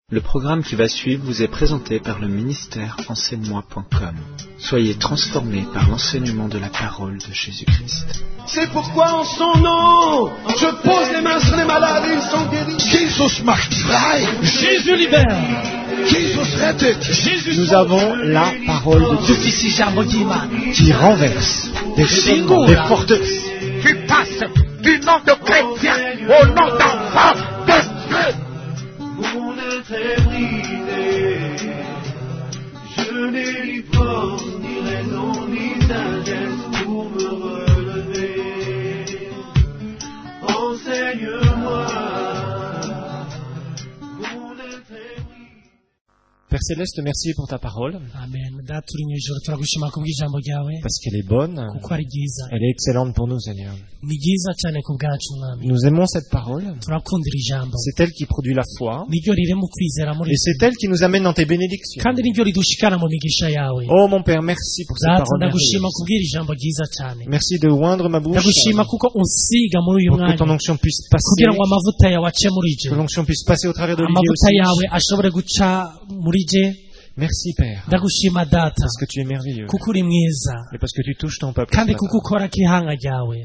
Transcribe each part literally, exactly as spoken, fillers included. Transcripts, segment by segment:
Le programme qui va suivre vous est présenté par le ministère enseigne moi point com. Soyez transformés par l'enseignement de la parole de Jésus-Christ. C'est pourquoi en son nom, je pose les mains sur les malades et ils sont guéris. Jesus macht frei. Jésus libère. Jesus rettet. Jésus Nous avons la parole de Dieu qui renverse des choses, des forteresses. Qui passe du nom de chrétien au nom d'enfant de Dieu. Mon être est brisé, je n'ai ni force, ni raison, ni sagesse pour me relever. Enseigne-moi, mon être est brisé. Père Céleste, merci pour ta parole, Amen. Data uri mu ijuru turagushima kubw'ijambo ryawe parce qu'elle est bonne, kuko ari ryiza. elle est excellente pour nous, Seigneur. Ni ryiza cyane ku bwacu mwami. Nous aimons cette parole, Turakundira ijambo. c'est elle qui produit la foi, Niryo rirema ukwizera muri et c'est elle qui nous amène dans tes bénédictions. kandi niryo ridushikana mu migisha yawe. Oh mon Père, merci pour cette Data parole ndagushima merveilleuse. kubwira ijambo ryiza cyane. Merci de oindre ma bouche, Ndagushima kuko unsiga muri uyu pour que ton mwanya onction puisse passer, kugira ngo amavuta yawe ace muri je. que l'onction puisse passer au travers d'Olivier Amavuta aussi. yawe ashobore guca muri je. Merci Père, Ndagushima data parce que tu es merveilleux, kuko uri mwiza et parce que tu touches ton peuple. ce kandi matin. kuko ukora kihanga ryawe.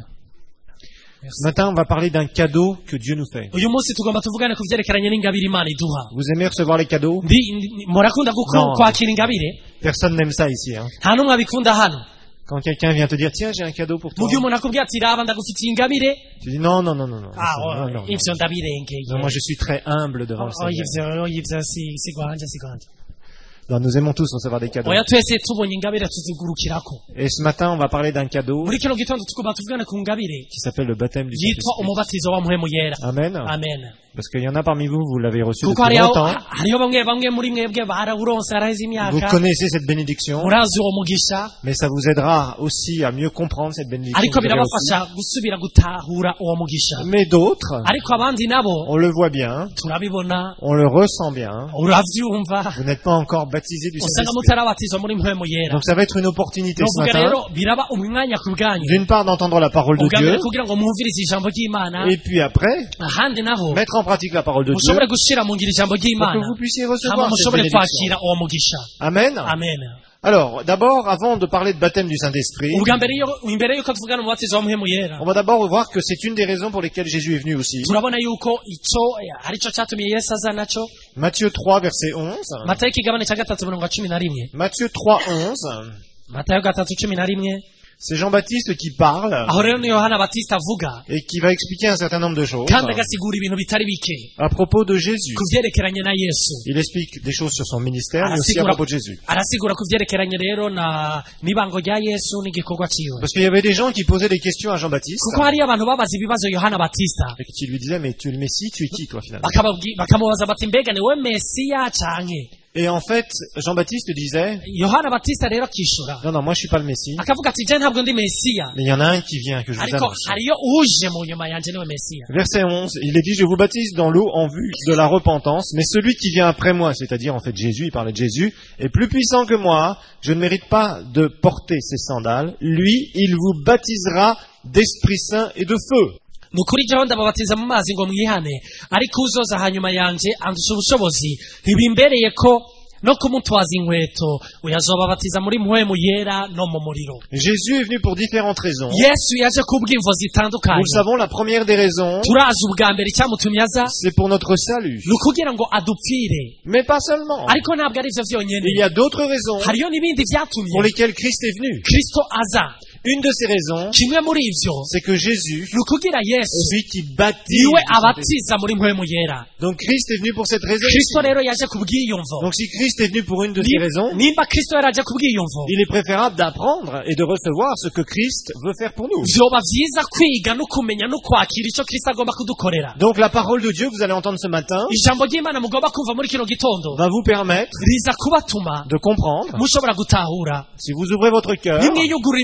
Ce matin, on va parler d'un cadeau que Dieu nous fait. Uyu munsi tugomba tuvugane ku vyerekeranye n'ingabire Imana iduha. Vous aimez recevoir les cadeaux? Ndi ndi- murakunda guko Non. kwakira ingabire? Personne n'aime ça ici. Hein. Nta n'umwe abikunda hano. Quand quelqu'un vient te dire, tiens, j'ai un cadeau pour toi, Mu gihe umuntu akubwira ati raba ndagufitiye ingabire, tu dis non, non, non, non, non. ah non, non, non. ivyo ndabirengeye. Non, moi, je suis très humble devant le Oh, Seigneur. ivyo ivyo si si gwanje si gwanje. Non, nous aimons tous recevoir des cadeaux. Oya twese tubonye ingabire tuzigurukirako. Et ce matin, on va parler d'un cadeau Muri kino gitondo tugomba tuvugane ku ngabire qui s'appelle le baptême du yitwa Saint-Esprit. umubatizo wa muhemu yera. Amen. Amen. Parce qu'il y en a parmi vous, vous l'avez reçu Kuko depuis hariho longtemps. hariho bamwe bamwe muri mwebwe barawuronse araheze Vous imyaka. connaissez cette bénédiction, Murazi uwo mugisha. mais ça vous aidera aussi à mieux comprendre cette bénédiction. Ariko que vous avez reçue. birabafasha gusubira gutahura uwo mugisha. Mais d'autres, Ariko abandi nabo on le voit bien, turabibona, on le ressent bien, uravyumva. vous n'êtes pas encore baptisé du Usanga Saint-Esprit. mutarabatizwa muri mpwemu yera. Donc ça va être une opportunité ce Novuga matin, rero biraba umwanya ku bwanyu. d'une part d'entendre la parole de Ubwa mbere Dieu, kugira ngo mwumvirize ijambo ry'Imana, et puis après, ahandi naho mettre en pratique la parole de Dieu, mushobore gushira mu ngiro ijambo pour que ry'Imana, vous puissiez hama recevoir cette mushobore bénédiction. kwakira uwo mugisha. Amen. Amen. Alors, d'abord, avant de parler de baptême du Saint-Esprit, Ubwa mbere yo imbere yuko tuvugana umubatizo wa muhemu yera, on va d'abord voir que c'est une des raisons pour lesquelles Jésus est venu aussi. turabona yuko ico arico catumye Yesu aza naco. Matthieu trois, verset onze. Matayo ikigabane ca gatatu mirongo cumi na rimwe. Matthieu trois, onze. Matayo gatatu cumi na rimwe. C'est Jean-Baptiste qui parle Aho rero ni Yohana Batista avuga et qui va expliquer un certain nombre de choses kandi agasigura ibintu bitari bike à propos de Jésus. ku vyerekeranye na Yesu. Il explique des choses sur son ministère, mais aussi à Arasigura propos de Jésus. arasigura ku vyerekeranye rero na n'ibango rya Yesu n'igikorwa ciwe. Parce qu'il y avait des gens qui posaient des questions à Jean-Baptiste Kuko hariyo abantu babaza ibibazo Yohana Batista et qui lui disaient, mais tu es le Messie, tu es qui toi finalement? bakababwi- bakamubaza bati mbega ni wowe Mesiya canke? Et en fait, Jean-Baptiste disait, Yohana Batista rero akishura non, non, moi je suis pas le Messie, akavuga ati je ntabwo ndi Mesiya, mais il y en a un qui vient que je vous ariko annonce. hariyo uje mu nyuma yanje niwe Mesiya. Verset onze, il est dit, je vous baptise dans l'eau en vue de la repentance, mais celui qui vient après moi, c'est-à-dire en fait Jésus, il parlait de Jésus, est plus puissant que moi, je ne mérite pas de porter ses sandales, lui, il vous baptisera d'Esprit Saint et de feu. Nukuri jeho ndababatiza mu mazi ngo mwihane, ariko uzoza hanyuma yanje andusha ubushobozi, ntibimbereye ko no kumutwaza inkweto, uyazobabatiza muri mpwemu yera no mu muriro. Jésus est venu pour différentes raisons. Yesu yaje kubw'imvo Nous zitandukanye. le savons, la première des raisons, Turazi ubwa mbere icyamutumye aza c'est pour notre salut. ni ukugira ngo adupfire, Mais pas seulement. ariko ntabwo ari ivyo vyonyene. Il y a d'autres raisons Hariyo n'ibindi pour vyatumye lesquelles Christ est venu. Kristo aza. Une de ces raisons, Kimwe muri ivyo c'est que Jésus ni ukugira est Yesu celui qui baptise. niwe abatiza muri mpwemu yera. Donc Christ est venu pour cette raison. Kristo rero yaje kubw'iyumvo. Donc si Christ est venu pour une de ces raisons, Nimba Kristo yaraje kubw'iyumvo, il est préférable d'apprendre et de recevoir ce que Christ veut faire pour nous. vyoba vyiza kwiga no kumenya no kwakira ico Kristo agomba kudukorera. Donc la parole de Dieu que vous allez entendre ce matin Ijambo ry'Imana mugomba kumva muri kino gitondo va vous permettre riza kubatuma de comprendre, mushobora gutahura si vous ouvrez votre cœur, nimwiyugurura imitima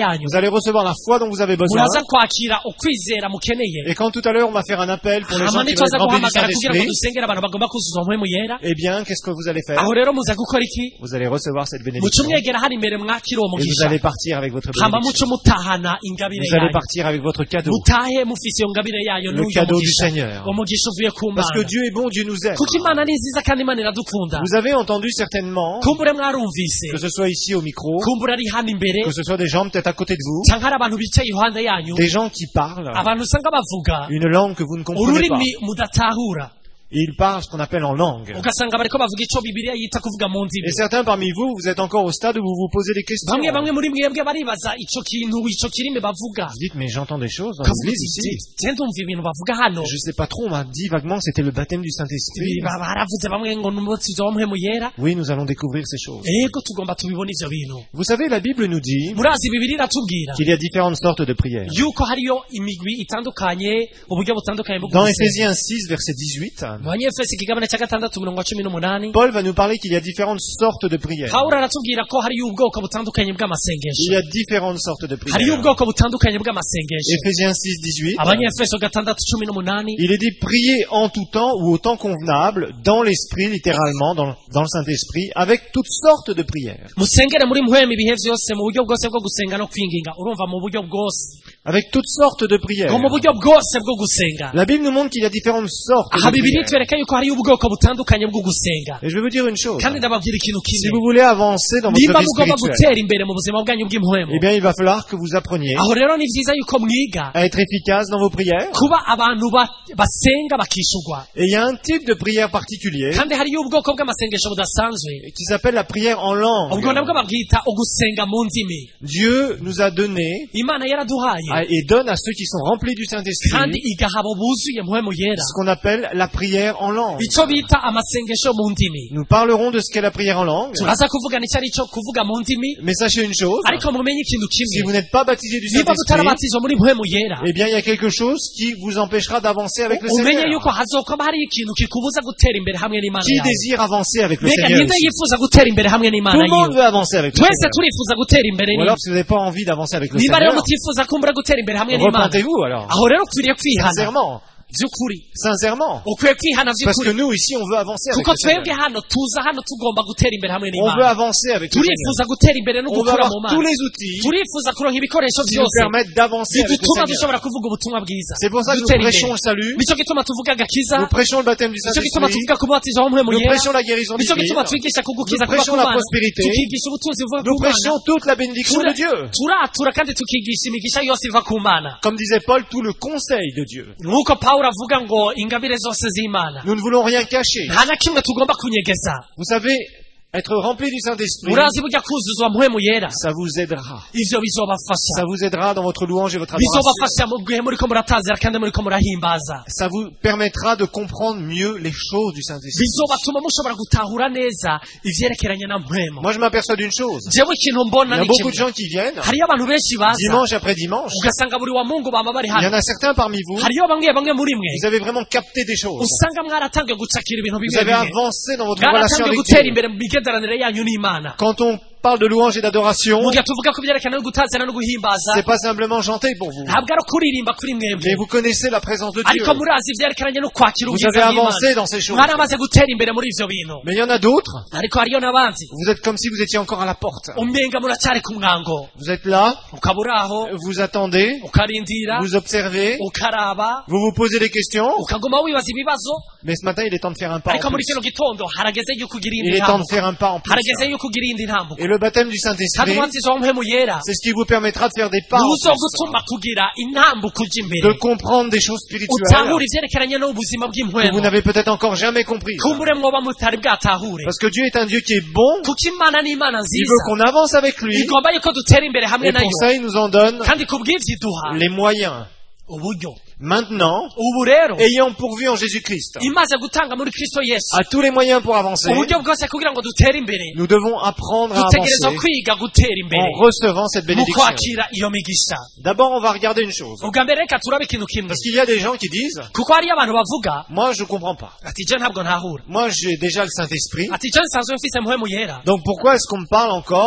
yanyu Vous allez recevoir la foi dont vous avez besoin. muraza kwakira ukwizera mukeneye Et quand tout à l'heure on va faire un appel pour les gens hama qui veulent nitwaza être remplis du guhamagara kugira ngo Saint-Esprit, dusengere abantu bagomba kuzuzwa mpwemu yera eh bien, qu'est-ce que vous allez faire? aho rero muza gukora iki Vous allez recevoir cette muce bénédiction. mwegera hari imbere mwakira uwo Et vous mugisha allez partir avec votre hama bénédiction. muce mutahana ingabire Vous allez yanyu partir avec votre cadeau. mutahe mufise iyo ngabire yayo Le n'uyo cadeau du mugisha Seigneur. umugisha uvuye ku Parce que mana Dieu est bon, Dieu nous aime. kuko imana ni nziza kandi imana iradukunda Vous avez entendu certainement, kumbure mwarumvise que ce soit ici au micro, kumbure ari hano imbere que ce soit des gens peut-être à côté de vous, cyangwa hari abantu bicaye iruhande yanyu des gens qui parlent abantu usanga bavuga une langue que vous ne comprenez pas. ururimi mudatahura Et ils parlent ce qu'on appelle en langue. ugasanga bariko bavuga ico bibiliya yita kuvuga mu ndimi Et certains parmi vous, vous êtes encore au stade où vous vous posez des questions. bamwe Vous bamwe muri mwebwe baribaza ico kintu ico kirimi bavuga vous dites, mais j'entends des choses dans Ukavuga l'église uti, ici. je ndumva ibintu bavuga hano Je sais pas trop, on m'a dit vaguement que c'était le baptême du Saint-Esprit. Ba- baravuze bamwe ngo n'umubatizo wa mpwemu yera Oui, nous allons découvrir ces choses. ego tugomba tubibona ivyo bintu Vous savez, la Bible nous dit murazi bibiri iratubwira qu'il y a différentes sortes de prières. yuko hariyo imigwi itandukanye uburyo butandukanye bwo Dans gusenga Éphésiens six, verset dix-huit, mu banyefesi ikigabane cya gatandatu mirongo wa cumi n'umunani Paul va nous parler qu'il y a différentes sortes de prières. pawulo aratubwira ko hariyo ubwoko butandukanye Il bw'amasengesho y a différentes sortes de hariyo prières. ubwoko butandukanye bw'amasengesho Éphésiens six, dix-huit. abanyefeso gatandatu cumi n'umunani Il est dit prier en tout temps ou au temps convenable, dans l'esprit, littéralement, dans, dans le Saint-Esprit, avec toutes sortes de prières. musengere muri mpwemu ibihe vyose mu buryo bwose bwo gusenga no kwinginga urumva mu buryo bwose Avec toutes sortes de prières. ngo mu buryo bwose bwo gusenga La Bible nous montre qu'il y a différentes sortes aha de bibiri prières. twereka yuko hariyo ubwoko butandukanye bwo gusenga Et je vais vous dire une chose. kandi ndababwira ikintu Si kimwe vous voulez avancer dans votre nimba vie mugomba spirituelle, gutera imbere mu buzima bwanyu bw'impwemu eh bien, il va falloir que vous appreniez aho rero ni vyiza yuko mwiga à être efficace dans vos prières. kuba abantu ba- basenga bakishurwa Et il y a un type de prière particulier kandi hariyo ubwoko bw'amasengesho budasanzwe qui s'appelle la prière en langue. ubwo nabwo babwita ugusenga mu ndimi Dieu nous a donné imana yaraduhaye à- et donne à ceux qui sont remplis du kandi Saint-Esprit igaha abo buzuye mpwemu yera ce qu'on appelle la prière en langue. ico bita amasengesho mu ndimi Nous parlerons de ce qu'est la prière en langue. turaza kuvugana icyo ari cyo kuvuga mu ndimi Mais sachez une chose, ariko mumenye ikintu si vous kimwe n'êtes pas baptisé du niba Saint-Esprit, mutarabatizwa muri mpwemu yera eh bien, il y a quelque chose qui vous empêchera d'avancer avec le umenye Seigneur. yuko hazokwama hariyo ikintu kikubuza gutera imbere hamwe n'imana Qui yawe désire avancer avec le mbega Seigneur ninde ici? yifuza gutera imbere hamwe Tout n'imana le monde yiwe veut avancer avec le twese Seigneur. turifuza gutera imbere Ou n'imana alors, si vous n'avez pas envie d'avancer avec le niba rero Seigneur, mutifuza kumbura gutera imbere hamwe n'imana repentez-vous alors. aho rero ukwiriye kwihana Sincèrement. by'ukuri Sincèrement. ukwiye kwihana Parce que by'ukuri nous, ici, on veut avancer avec kuko le Seigneur. twebwe hano tuza hano tugomba gutera imbere hamwe On veut n'imana avancer avec le Seigneur. turifuza gutera imbere no On veut gukura avoir mu tous mana les outils turifuza kuronka ibikoresho qui nous byose permettent d'avancer avec le bidutuma Seigneur. dushobora kuvuga ubutumwa bwiza C'est pour ça que nous dutera prêchons imbere le salut, nicyo gituma tuvuga agakiza nous prêchons le baptême du nicyo gituma Saint-Esprit, tuvuga ku mubatizo w'umuhemu nous yera prêchons la guérison nicyo divine, gituma twigisha kugukiza nous kuba prêchons ku la mana prospérité, tukigisha ubutunzi buva nous ku mana prêchons toute la bénédiction de Dieu. turatura kandi tukigisha imigisha yose iva ku mana Comme disait Paul, tout le conseil de Dieu. nk'uko pawulo avuga ngo ingabire zose z'imana Nous ne voulons rien cacher. nta na kimwe tugomba kunyegeza Vous savez, être rempli du Saint-Esprit, murazi burya kuzuzwa mpwemu yera ça vous aidera. ivyo bizobafasha Ça vous aidera dans votre louange et votre adoration. bizobafasha mu gihe muriko muratazira kandi muriko murahimbaza Ça vous permettra de comprendre mieux les choses du Saint-Esprit. bizobatuma mushobora gutahura neza ivyerekeranye na mpwemu Moi, je m'aperçois d'une chose. jewe ikintu Il y mbona a ni beaucoup de kimwe gens qui viennent, hariyo abantu benshi baza dimanche après dimanche. ugasanga buri wa mungu bama bari Il y en hano a certains parmi vous, hariyo bamwe bamwe muri mwe vous avez vraiment capté des choses. usanga mwaratangiye gucakira ibintu Vous bimwe avez bimwe avancé dans votre relation mwaratangiye avec gutera Dieu. imbere mu migenderanire yanyu n'imana Quand on parle de louange et d'adoration, mu gihe tuvuga ku byerekana no gutazira no guhimbaza c'est pas simplement chanter pour vous. ntabwo ari ukuririmba kuri mwebwe Mais vous connaissez la présence de Dieu. ariko murazi ivyerekeranye no kwakira Vous ubwiza avez bw'imana avancé dans ces choses. mwaramaze gutera imbere muri ivyo bintu Mais il y en a d'autres. ariko hariyo n'abandi Vous êtes comme si vous étiez encore à la porte. umenga muracyari ku mwango Vous êtes là, ukaba uri aho vous attendez, ukarindira vous observez, ukaraba vous vous posez des questions. ukaguma wibaza ibibazo Mais ce matin, il est temps de faire un pas en ariko muri plus. kino gitondo harageze yuko ugira Il indi est temps de ntambuko faire un pas en plus. harageze yuko ugira indi ntambuko Et le baptême du kandi Saint-Esprit, umubatizo w'umuhemu yera c'est ce qui vous permettra de faire des pas en niwo plus, uzogutuma kugira intambuko uja de imbere comprendre des choses spirituelles utahura ivyerekeranye n'ubuzima que vous bw'impwemu n'avez peut-être encore jamais compris. kumbure mwoba mutari bwatahure Parce que Dieu est un Dieu qui est bon, kuko imana ni imana il nziza veut qu'on avance avec lui, igomba yuko dutera imbere hamwe et nayo pour ça, il nous en donne kandi kubw'ivyo iduha les moyens. uburyo Maintenant, ubu rero ayant pourvu en Jésus-Christ imaze gutanga muri kristo yesu à tous les moyens pour avancer, uburyo bwose kugira ngo dutere imbere nous devons apprendre à dutegerezwa avancer kwiga gutera imbere en recevant cette mu bénédiction. kwakira iyo migisha D'abord, on va regarder une chose. ubwa mbere reka turabe ikintu kimwe Parce qu'il y a des gens qui disent, kuko hariyo abantu bavuga moi je comprends pas. ati je ntabwo ntahura Moi j'ai déjà le Saint-Esprit. ati je nsanzwe mfise mpwemu yera Donc pourquoi est-ce qu'on me parle encore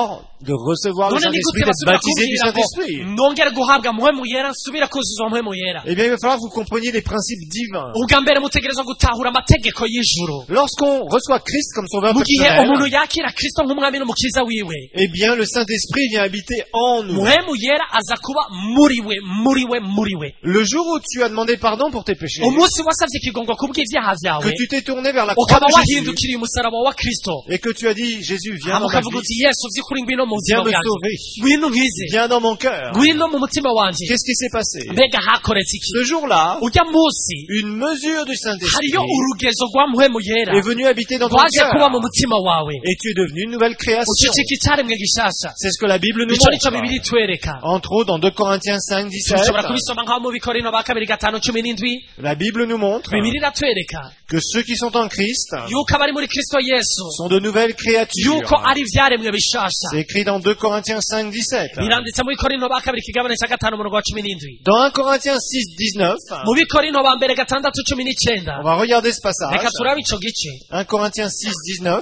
de recevoir le none ni Saint-Esprit, gute d'être basubira baptisé du kumbwira ngo Saint-Esprit. nongere guhabwa mpwemu yera nsubira kuzuzwa mpwemu yera? Eh bien, il va falloir que vous compreniez les principes divins. ubwa mbere mutegerezwa gutahura amategeko y'ijuru. Lorsqu'on reçoit Christ comme sauveur mu gihe umuntu personnel, yakira kristo nk'umwami n'umukiza wiwe, eh bien, le Saint-Esprit vient habiter en nous. mpwemu yera aza kuba muri we muri we muri we. Le jour où tu as demandé pardon pour tes péchés, umunsi wasavye ikigongo kubw'ivyaha vyawe, que tu t'es tourné vers la croix ukaba de Jésus, wahindukiriye umusaraba wa kristo, et que tu as dit, Jésus, viens hama dans ma ukavuga vie, uti yesu vy'ukuri ngwino mu buzima viens me bwanjye, sauver, ngwino nkize, viens dans mon cœur. ngwino mu mutima wanje. Qu'est-ce qui s'est passé? mbega hakoretse iki? Ce jour-là, urya munsi une mesure du Saint-Esprit hariyo urugezo rwa mpwemu yera est venue habiter dans ton rwaje kuba mu cœur, mutima wawe, et tu es devenu une nouvelle création. ucicika icaremwe gishasha. C'est ce que la Bible nous ico nico bibiri montre. itwereka. Entre autres, dans deux Corinthiens cinq, dix-sept, tushobora kubisoma nk'aho mu bikorino ba kabiri gatanu cumi n'indwi. la Bible nous montre bibiri iratwereka que ceux qui sont en Christ yuko abari muri kristo yesu sont de nouvelles créatures. yuko ari ivyaremwe bishasha. C'est écrit dans deux Corinthiens cinq, dix-sept. biranditse mu bikorino ba kabiri ikigabane ca gatanu umurongo wa cumi n'indwi. Dans un Corinthiens six, dix-neuf, mu bikorino ba mbere gatandatu cumi n'icenda. on va regarder ce passage. reka turabe ico gice. un Corinthiens six, dix-neuf.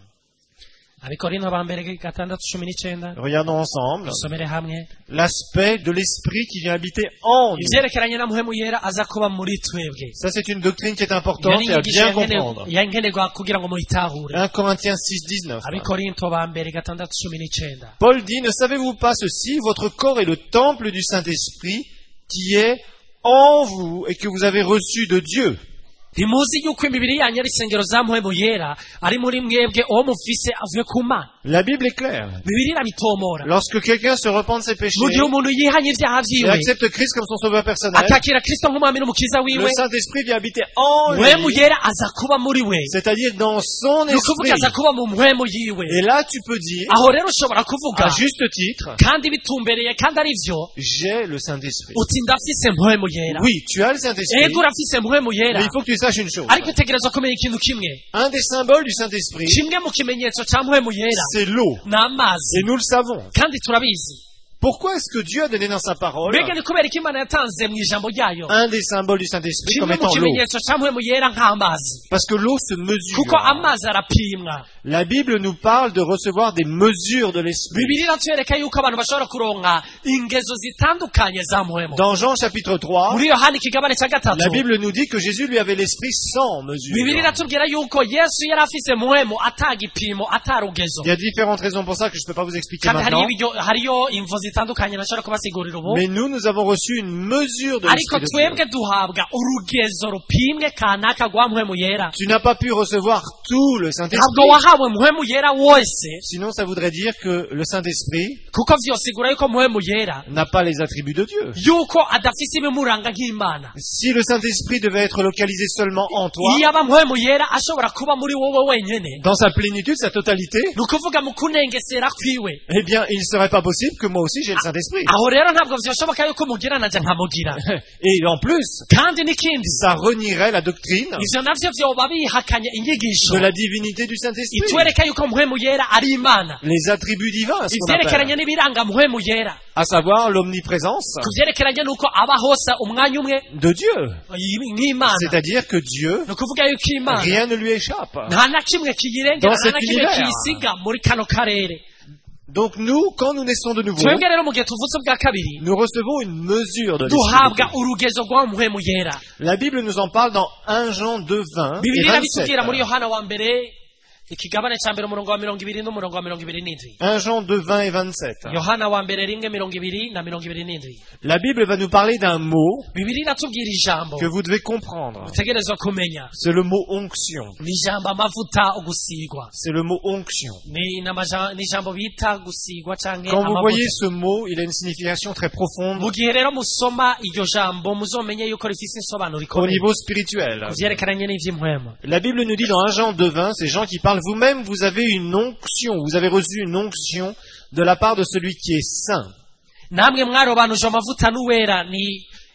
abikorino ba mbere gatandatu cumi n'icenda. Regardons ensemble dusomere hamwe. l'aspect de l'esprit qui vient habiter en nous. ivyerekeranye na mpwemu yera aza kuba muri twebwe. Ça, c'est une doctrine qui est Iyo importante ni et à inyigisho bien yankene- comprendre. yankenerwa kugira ngo muyitahure. un Corinthiens six, dix-neuf. abikorinto ba mbere gatandatu cumi n'icenda. Paul dit, ne savez-vous pas ceci, votre corps est le temple du Saint-Esprit qui est en vous et que vous avez reçu de Dieu. ntimuzi yuko imibiri yanyu ari isengero za mpwemu yera ari muri mwebwe uwo mufise avuye ku mana? La Bible est claire. bibiri irabitomora. Lorsque quelqu'un se repent de ses péchés mu gihe umuntu yihanye ivyaha et vyiwe, accepte Christ comme son sauveur personnel, atakira kristo nk'umwami n'umukiza le wiwe, Saint-Esprit vient habiter en mpwemu lui, yera aza kuba muri we, c'est-à-dire dans son ni ukuvuga aza esprit. kuba mu mpwemu yiwe. Et là, tu peux dire, aho rero ushobora kuvuga à juste titre, kandi bitumbereye kandi ari vyo, j'ai le Saint-Esprit. uti ndafise mpwemu yera. Oui, tu as le Saint-Esprit, ego urafise mpwemu yera, mais il faut que tu saches une chose. ariko utegerezwa kumenya ikintu kimwe. Un des symboles du Saint-Esprit, kimwe mu kimenyetso ca mpwemu yera c'est l'eau. ni amazi, Et nous le savons. kandi turabizi. Pourquoi est-ce que Dieu a donné dans sa parole mbega ni kubera ko imana yatanze mu ijambo ryayo un des symboles du Saint-Esprit comme kimwe mu étant l'eau? kimenyetso ca mpwemu yera nk'amazi? Parce que l'eau se kuko mesure. amazi arapimwa. La Bible nous parle de recevoir des mesures de l'Esprit. bibiri iratwereka yuko abantu bashobora kuronka ingezo zitandukanye za mpwemu. Dans Jean chapitre trois, muri yohani ikigabane ca gatatu, la Bible nous dit que Jésus lui avait l'Esprit sans bibiri mesure. iratubwira yuko yesu yari afise mpwemu atagipimo atarugezo. Il y a différentes raisons pour ça que je ne peux pas vous expliquer kandi hariyo maintenant. ibiryo- hariyo imvo zitandukanye nashobora kubasigurira ubu, Mais nous, nous avons reçu une mesure de ariko l'Esprit de Dieu. twebwe duhabwa urugezo rupimwe kanaka rwa mpwemu yera. Tu n'as pas pu recevoir tout le ntabwo Saint-Esprit. wahawe mpwemu yera wose, Sinon, ça voudrait dire que le Saint-Esprit kuko vyosigura yuko mpwemu yera n'a pas les attributs de Dieu. yuko adafise ibimuranga nk'imana. Si le Saint-Esprit devait être localisé seulement en toi, iyo aba mpwemu yera ashobora kuba muri wowe wenyene, dans sa plénitude, sa totalité, ni ukuvuga mu kunengesera kwiwe, eh bien, il ne serait pas possible que moi aussi j'ai le Saint-Esprit. aho rero ntabwo vyoshoboka yuko mugira naje nkamugira. Et en plus, kandi n'ikindi, ça renierait la doctrine ivyo navyo vyoba bihakanye inyigisho de la divinité du Saint-Esprit. itwereka yuko mpwemu yera ari imana, Les attributs divins, ce qu'on ivyerekeranye appelle, n'ibiranga mpwemu yera, à savoir l'omniprésence ku vyerekeranye n'uko aba hose umwanya umwe de Dieu. nk'imana. C'est-à-dire que Dieu, ni ukuvuga yuko imana rien ne lui échappe. nta na kimwe kiyirengera, Dans nta na cet kimwe univers. kiyisiga muri kano karere. Donc nous, quand nous naissons de nouveau, twebwe rero mu gihe tuvutse bwa kabiri nous recevons une mesure de l'Esprit de duhabwa Dieu. urugezo rwa mpwemu yera. La Bible nous en parle dans un Jean deux, vingt et bibiri vingt-sept. irabitubwira muri yohana wa mbere ikigabane ca mbere umurongo wa mirongo ibiri n'umurongo wa mirongo ibiri n'indwi. un Jean deux, vingt et vingt-sept. yohana wa mbere rimwe mirongo ibiri na mirongo ibiri n'indwi. La Bible va nous parler d'un mot bibiri iratubwira ijambo que vous devez comprendre. utegerezwa kumenya. C'est le mot onction. ni ijambo amavuta ugusigwa, C'est le mot onction. ni n'amaja- ni ijambo bita gusigwa canke Quand vous voyez amavuta. ce mot, il a une signification très profonde mu gihe rero musoma iryo jambo muzomenye yuko rifise insobanuro au ikomeye niveau spirituel. ku vyerekeranye n'ivy'impwemu. La Bible nous dit dans un Jean deux, vingt, c'est Jean qui parle, vous-même vous avez une onction, vous avez reçu une onction de la part de celui qui est saint. namwe mwarobanuje amavuta n'uwera, ni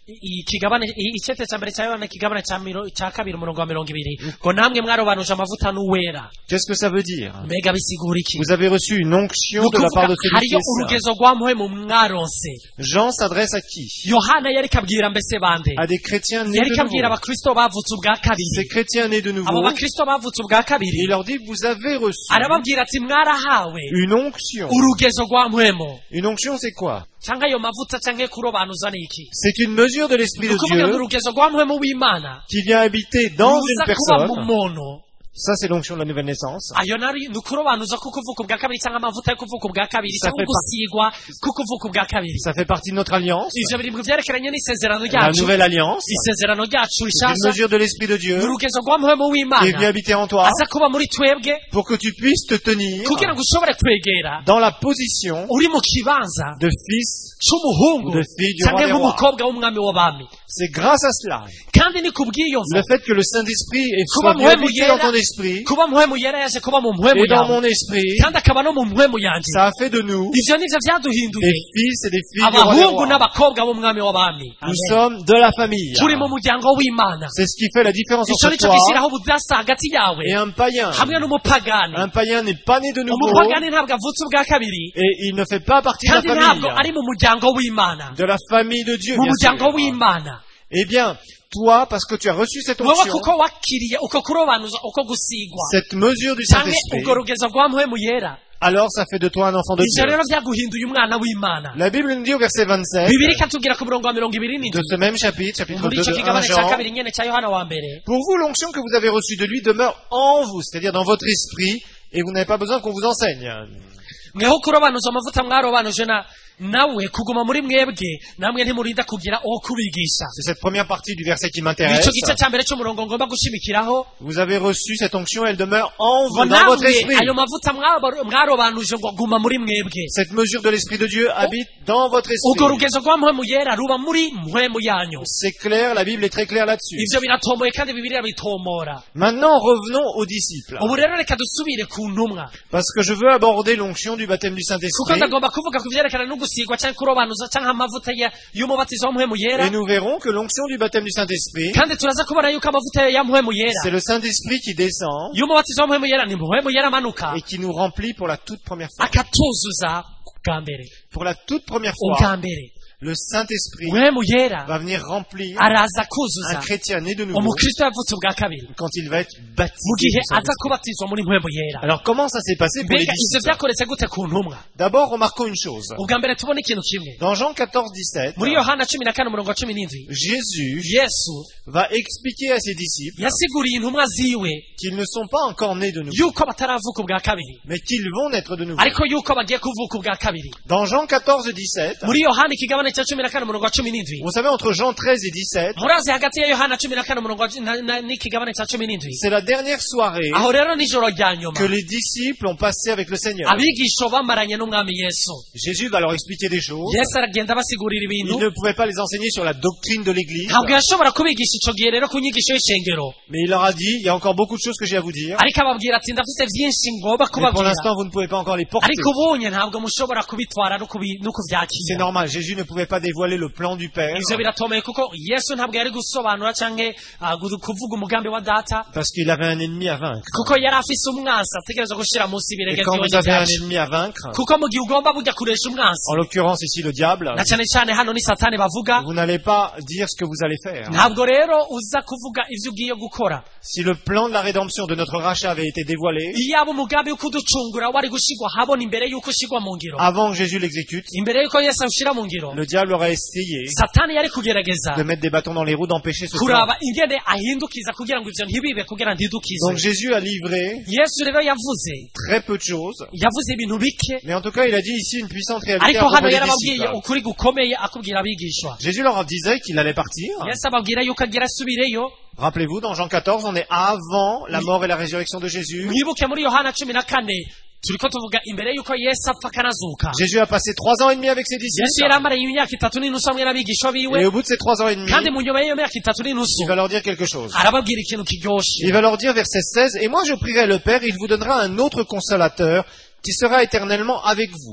ikigabane icete cya mbere cya Yohana ikigabane cya miro- cya kabiri umurongo wa mirongo ibiri ngo namwe mwarobanuje amavuta n'uwera Qu'est-ce que ça veut dire? mbega bisigura iki Vous avez reçu une onction Ni de la part ukuvuga de celui qui hariyo est saint. urugezo rwa mpwemu mwaronse Jean s'adresse à qui? yohana yari kabwira mbese bande À des chrétiens nés yari de kabwira nouveau. abakristo bavutse ubwa Ces kabiri chrétiens nés de abo nouveau, bakristo bavutse ubwa kabiri il leur dit, vous avez reçu arababwira ati mwarahawe une onction. urugezo rwa mpwemu Une onction, c'est quoi? cyangwa ayo mavuta cyangwa kurobanuza ni iki C'est une mesure de l'Esprit ni de ukuvuga ngo Dieu urugezo rwa mpwemu w'imana qui vient habiter dans une ruza kuba mu personne. muntu Ça, c'est l'onction de la nouvelle naissance. ayo nari ni ukurobanuza ko kuvuka ubwa kabiri cyangwa amavuta yo kuvuka ubwa kabiri Ça cyangwa fait gusigwa ko kuvuka ubwa kabiri Ça fait partie de notre alliance, ivyo biri mu vyerekeranye n'isezerano la ryacu nouvelle alliance. isezerano ryacu C'est une rishasha mesure de l'Esprit de Dieu ni urugezo rwa mpwemu qui est venu w'imana habiter en toi aza kuba muri twebwe pour que tu puisses te tenir kugira ngo ushobore kwegera dans la position uri mu kibanza de fils. c'umuhungu De fille du roi cyangwa des rois. nk'umukobwa w'umwami w'abami C'est grâce à cela, kandi ni kubw'iyo le mvo fait que le Saint-Esprit est Kuba soit venu muhemu habiter dans yera, ton esprit kuba mpwemu yera yaje kuba mu mpwemu et dans yawe mon esprit, kandi akaba no mu mpwemu yanjye ça a fait de nous ivyo nivyo vyaduhinduye des fils et des filles du roi des abahungu rois. n'abakobwa b'umwami w'abami Nous Amen. sommes de la famille. turi mu muryango w'imana C'est ce qui fait la différence ico entre nico toi gishyiraho ubudasa hagati yawe et un païen. hamwe n'umupagani Un païen n'est pas né de nouveau umupagani ntabwo avutse ubwa kabiri et il ne fait pas partie de la kandi ntabwo famille, ari mu muryango w'imana de la famille de Dieu, mu bien muryango sûr. w'imana Eh bien, toi, parce que tu as reçu cette wewe onction, kuko wakiriye uko kurobanuza uko gusigwa cette mesure du cyangwa Saint-Esprit, urwo rugezo rwa mpwemu yera alors ça fait de toi un enfant de ivyo Dieu. rero vyaguhinduye umwana w'imana La Bible nous dit au verset vingt-sept bibiri ikatubwira ku murongo wa mirongo ibiri de n'indwi ce même chapitre, chapitre muri deux ico de un kigabane ca Jean, kabiri nyene ca yohana wa mbere pour vous, l'onction que vous avez reçue de lui demeure en vous, c'est-à-dire dans votre esprit, et vous n'avez pas besoin qu'on vous enseigne. mweho kurobanuza amavuta mwarobanuje na nawe kuguma muri mwebwe namwe ntimurinda kugira uwo kubigisha C'est cette première partie du verset qui ico m'intéresse. gice ca mbere c'umurongo ngomba gushimikiraho Vous avez reçu cette onction, elle demeure en ngo vous, dans votre namwe esprit. ayo mavuta mwaba- mwarobanuje ngo guma muri mwebwe Cette mesure de l'Esprit de Dieu habite dans votre urwo esprit. rugezo rwa mpwemu yera ruba muri mpwemu yanyu C'est clair, la Bible est très claire là-dessus. ivyo biratomboye kandi bibiriya bitomora Maintenant, revenons aux disciples. ubu rero reka dusubire ku ntumwa Parce que je veux aborder l'onction du baptême du kuko Saint-Esprit. ndagomba kuvuga ku vyerekana no gusigwa canke kurobanuza canke amavuta ya- y'umubatizo wa mpwemu yera Et nous verrons que l'onction du baptême du Saint-Esprit, kandi turaza kubona yuko amavuta ya mpwemu yera c'est le Saint-Esprit qui descend y'umubatizo wa mpwemu yera ni mpwemu yera amanuka et qui nous remplit pour la toute première fois. akatuzuza bwa mbere Pour la toute première fois, ubwa mbere le Saint-Esprit mpwemu yera va venir remplir araza un kuzuza chrétien né de nouveau umukristo yavutse ubwa kabiri quand il va être mu baptisé gihe du aza Saint-Esprit. kubatizwa muri mpwemu yera Alors comment ça s'est passé pour les mbega ivyo disciples? vyakoretse gute ku ntumwa D'abord, remarquons une chose. ubwa mbere tubona ikintu kimwe Dans Jean quatorze, dix-sept, muri yohana cumi na kane umurongo wa cumi n'indwi Jésus yesu va expliquer à ses disciples yasiguriye intumwa ziwe qu'ils ne sont pas encore nés de nouveau, yuko bataravuka ubwa kabiri mais qu'ils vont naître de nouveau. ariko yuko bagiye kuvuka ubwa kabiri Dans Jean quatorze, dix-sept, muri yohana ikigabane cya cumi na kane umurongo wa cumi n'indwi vous savez, entre Jean treize et dix-sept, murazi hagati ya yohana cumi na kane umurongo wa- na- na- n'ikigabane cya cumi n'indwi c'est la dernière soirée aho rero nijoro rya nyuma que les disciples ont passé avec le Seigneur. abigisho bamaranye n'umwami yesu Jésus va leur expliquer des choses. yesu aragenda abasigurira Il ibintu ne pouvait pas les enseigner sur la doctrine de l'Église, ntabwo yashobora kubigisha ico gihe rero ku nyigisho y'ishengero mais il leur a dit, il y a encore beaucoup de choses que j'ai à vous dire, ariko ababwira ati ndafite byinshi ngomba mais pour kubabwira l'instant, vous ne pouvez pas encore les porter. ariko ubunye ntabwo mushobora kubitwara no kubi- no C'est kubyakira normal, Jésus ne pouvait pas dévoiler le plan du Père, ivyo biratomeye kuko yesu ntabwo yari gusobanura canke ah, gu- kuvuga umugambi wa data parce qu'il avait un ennemi à vaincre. kuko yari afise umwansi ategereza gushira munsi Et y'ibirenge quand vous vy'ibonye avez un vyacu ennemi à vaincre, kuko mu gihe ugomba burya kuresha umwansi en l'occurrence ici le diable, na cane cane hano ni satani bavuga vous n'allez pas dire ce que vous allez faire. ntabwo rero uza kuvuga ivyo ugiye gukora Si le plan de la rédemption de notre rachat avait été dévoilé, iyaba umugambi wo kuducungura wari gushigwa habona imbere y'uko ushigwa mu ngiro avant que Jésus l'exécute, imbere y'uko yesu awushira mu ngiro le diable aurait essayé satani yari kugerageza de mettre des bâtons dans les roues, d'empêcher ce plan. kuraba ingene ahindukiza kugira ngo ivyo ntibibe kugira ntidukizwe Donc Jésus a livré yesu rero yavuze très peu de choses, yavuze ibintu bike mais en tout cas il a dit ici une puissante réalité à ariko propos hano des yarababwiye disciples. ukuri gukomeye akubwira abigishwa Jésus leur disait qu'il allait partir. yesu ababwira yuko agira asubireyo Rappelez-vous, dans Jean quatorze, on est avant la mort et la résurrection de Jésus. mwibuke muri yohana cumi na kane turiko tuvuga imbere yuko yesu apfa akanazuka Jésus a passé trois ans et demi avec ses yesu yari disciples. amaraye imyaka itatu n'inusu hamwe n'abigishwa Et biwe au bout de ces trois ans et demi, kandi mu nyuma y'iyo myaka itatu n'inusu il va leur dire quelque chose. arababwira ikintu kiryoshe Il va leur dire, verset seize, « Et moi je prierai le Père, il vous donnera un autre consolateur qui sera éternellement avec vous.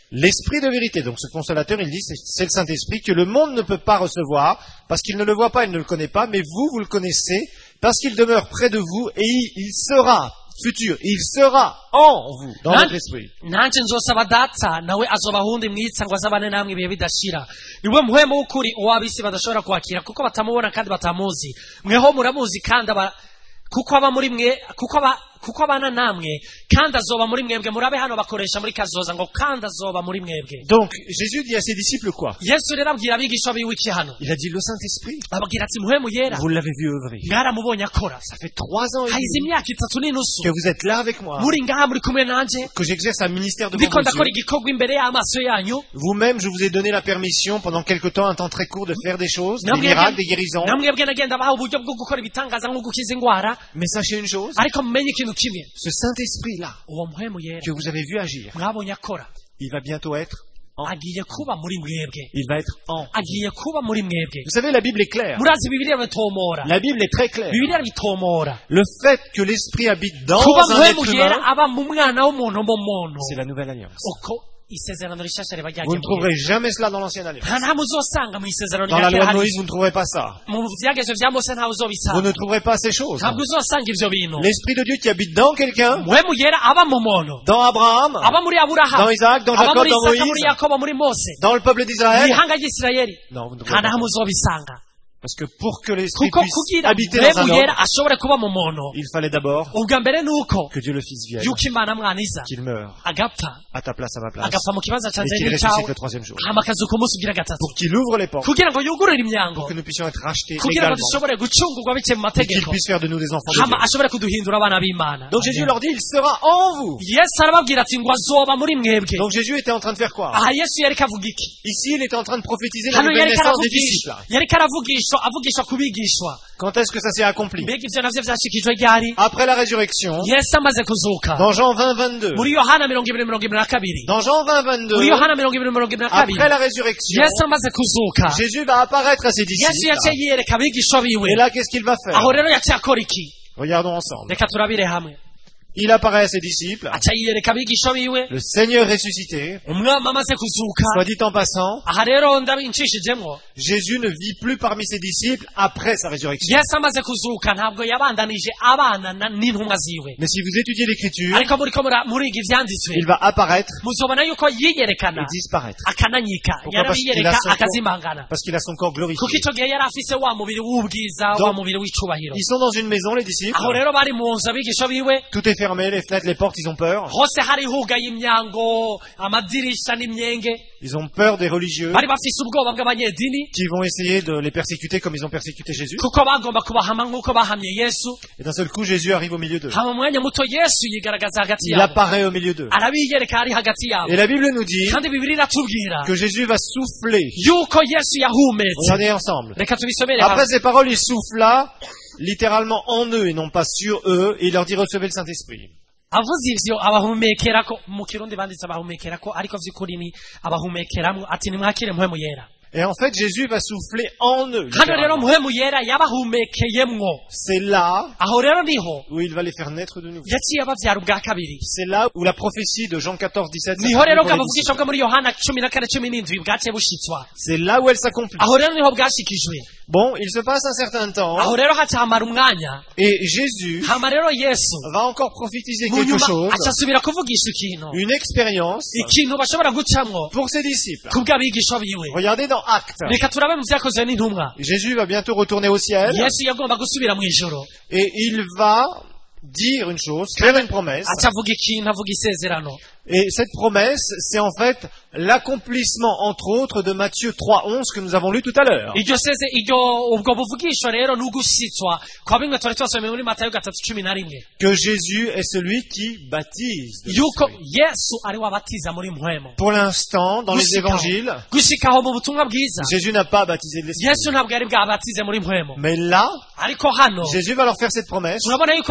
L'Esprit de vérité, donc ce consolateur, il dit, c'est, c'est le Saint-Esprit que le monde ne peut pas recevoir, parce qu'il ne le voit pas, il ne le connaît pas, mais vous, vous le connaissez, parce qu'il demeure près de vous, et il, il sera, futur, il sera en vous, dans Nan- votre esprit. nanje nzosaba data nawe azoba hundi mwitsa ngo azabane namwe ibihe bidashira niwe muhemu w'ukuri uwabisi badashobora kwakira kuko batamubona kandi batamuzi mweho muramuzi kandi aba kuko aba muri mwe kuko aba kuko abana namwe kandi azoba muri mwebwe murabe hano bakoresha muri kazoza ngo kandi azoba muri mwebwe. Donc, Jésus dit à ses disciples quoi? Yesu rero abwira abigishwa biwe iki hano Il a dit le Saint-Esprit. ababwira ati muhemu yera Vous l'avez vu œuvrer. mwaramubonye akora Ça fait trois ans et hayize demi imyaka itatu n'inusu que vous êtes là avec moi, muri ngaha muri kumwe nanje que j'exerce un ministère devant ndiko vos ndakora yeux. igikorwa imbere y'amaso yanyu. Vous-même, je vous ai donné la permission pendant quelque temps, un temps très court, de faire des choses, des Namwebwe- miracles, des guérisons. namwebwe nagenda baha uburyo bwo gukora ibitangaza nko gukiza indwara Mais sachez une chose, ariko mumenye ikintu kimwe ce Saint-Esprit-là, uwo muhemu yera que vous avez vu agir, mwabonye akora il va bientôt être en. agiye kuba muri mwebwe Il va être en. agiye kuba muri mwebwe. Vous savez, la Bible est claire. murazi bibiliya bitomora La Bible est très claire. bibiliya bitomora Le fait que l'Esprit habite dans kuba un muhemu être yera humain, aba mu mwana w'umuntu mu muntu c'est la nouvelle alliance. uko isezerano rishasha riba Vous ne ryagiye trouverez jamais cela dans l'ancienne alliance. nta nta muzosanga mu isezerano Dans la rya loi de kera Moïse, vous ne trouverez pas ça. mu byagezo vya mose ntawe Vous uzobisanga ne trouverez pas ces choses. ntabwo uzosanga ivyo bintu. L'Esprit de Dieu qui habite dans quelqu'un, muhemu yera aba mu muntu dans Abraham, aba muri aburahamu dans Isaac, dans aba Jacob, muri dans isaka muri Moïse, yakobo muri mose dans le peuple d'Israël. mwihanga ry'isirayeli Non, vous ne nta trouverez na pas. hamwe uzobisanga Parce que pour que l'Esprit kuko puisse kugira habiter dans un muhemu yera homme, ashobore kuba mu muntu il fallait d'abord ubwa mbere ni uko que Dieu le Fils vienne, yuko imana mwaniza qu'il meure agapfa à ta place, à ma place, agapfa mu kibanza et canje qu'il n'icyawe ressuscite le troisième jour. hama akazuka umunsi ugira gatatu Pour qu'il ouvre les portes, kugira ngo yugurure imyango pour que nous puissions être rachetés kugira ngo légalement, dushobore gucungurwa biciye mu et qu'il mategeko puisse faire de nous des enfants de hama Dieu. ashobore kuduhindura abana b'imana. Donc Jésus leur dit, il sera en vous. yesu arababwira ati ngo azoba muri mwebwe. Donc Jésus était en train de faire quoi? aha yesu yariko avuga iki? Ici, il était en train de prophétiser la hano nouvelle yariko naissance des aravugisha disciples. yariko aravugishwa avugishwa ku bigishwa. Quand est-ce que ça s'est accompli? mbega ivyo navyo vyashikijwe ryari? Après la résurrection, yesu amaze kuzuka dans Jean vingt, vingt-deux. muri yohana mirongo ibiri mirongo ibiri na kabiri Dans Jean vingt, vingt-deux, muri yohana mirongo ibiri mirongo ibiri na kabiri après la résurrection, yesu amaze kuzuka Jésus va apparaître à ses yesu yaciye disciples. yiyereka abigishwa biwe. Et là, qu'est-ce qu'il va faire? aho rero yaciye akora iki? Regardons ensemble. reka turabire hamwe. Il apparaît à ses disciples. aca yiyereka abigishwa biwe Le Seigneur ressuscité. umwami amaze kuzuka. Soit dit en passant, aha rero ndabincishijemwo Jésus ne vit plus parmi ses disciples après sa résurrection. yesu amaze kuzuka ntabwo yabandanije abana na- n'intumwa ziwe. Mais si vous étudiez l'Écriture, ariko muriko mura- muriga ivyanditswe il va apparaître muzobona yuko yiyerekana et disparaître. akananyika Pourquoi? Parce qu'il a yarabiyereka son corps- akazimangana Parce qu'il a son corps glorifié. kuko ico gihe yari afise wa mubiri w'ubwiza Donc, wa mubiri w'icubahiro. Ils sont dans une maison, les disciples. aho rero bari mu nzu abigishwa biwe Tout est fermé, les fenêtres, les portes, ils ont peur. hose hari hugaye imyango amadirisha n'imyenge. Ils ont peur des religieux bari bafise ubwoba bw'abanyedini qui vont essayer de les persécuter comme ils ont persécuté Jésus. kuko bagomba kubahama nk'uko bahamye yesu. Et d'un seul coup, Jésus arrive au milieu d'eux. hama mu mwanya muto yesu yigaragaza hagati Il yabo apparaît au milieu d'eux. arabiyereka ari hagati yabo. Et la Bible nous dit kandi bibiri iratubwira que Jésus va souffler. yuko yesu yahumetse. Regardez ensemble. reka tubisomere Après hamwe. ces paroles, il souffla littéralement en eux et non pas sur eux, et il leur dit recevez le Saint-Esprit. avuze ivyo abahumekerako mu kirundi banditse abahumekerako ariko vy'ukuri ni abahumekeramwo ati nimwakire mpwemu yera. Et en fait, Jésus va souffler en eux. hano rero littéralement. mpwemu yera yabahumekeyemwo. C'est là aho rero niho où il va les faire naître de nouveau. yaciye abavyara ubwa kabiri. C'est là où la prophétie de Jean quatorze, dix-sept niho rero s'accomplit pour les bwavugishwa disciples. bwo muri yohana cumi na kane cumi n'indwi bwaciye bushitswa. C'est là où elle s'accomplit. aho rero niho bwashikijwe. Bon, il se passe un certain temps, aho rero haca hamara umwanya et Jésus hama rero yesu va encore prophétiser mu quelque nyuma chose, aca asubira kuvugisha ikintu une expérience ikintu bashobora gucamwo pour ses disciples. kubw'abigishwa biwe. Regardez dans Actes. reka turabe mu vyakozwe n'intumwa. Jésus va bientôt retourner au ciel, yesu yagomba gusubira mu ijoro et il va dire une chose, faire une promesse. aca avuga ikintu avuga isezerano. Et cette promesse, c'est en fait l'accomplissement, entre autres, de Matthieu trois onze que nous avons lu tout à l'heure. iryo seze iryo ubwo buvugisho rero ni ugushitswa kwa bimwe twari twasomeye muri matayo gatatu cumi na rimwe Que Jésus est celui qui baptise. de yuko l'Esprit. yesu ari we abatiza muri mpwemo. Pour l'instant, dans les Gushikaho. évangiles, gushikaho mu butumwa bwiza Jésus n'a pas baptisé de l'Esprit. yesu ntabwo yari bwabatize muri mpwemo. Mais là, ariko hano Jésus va leur faire cette promesse. turabona yuko yesu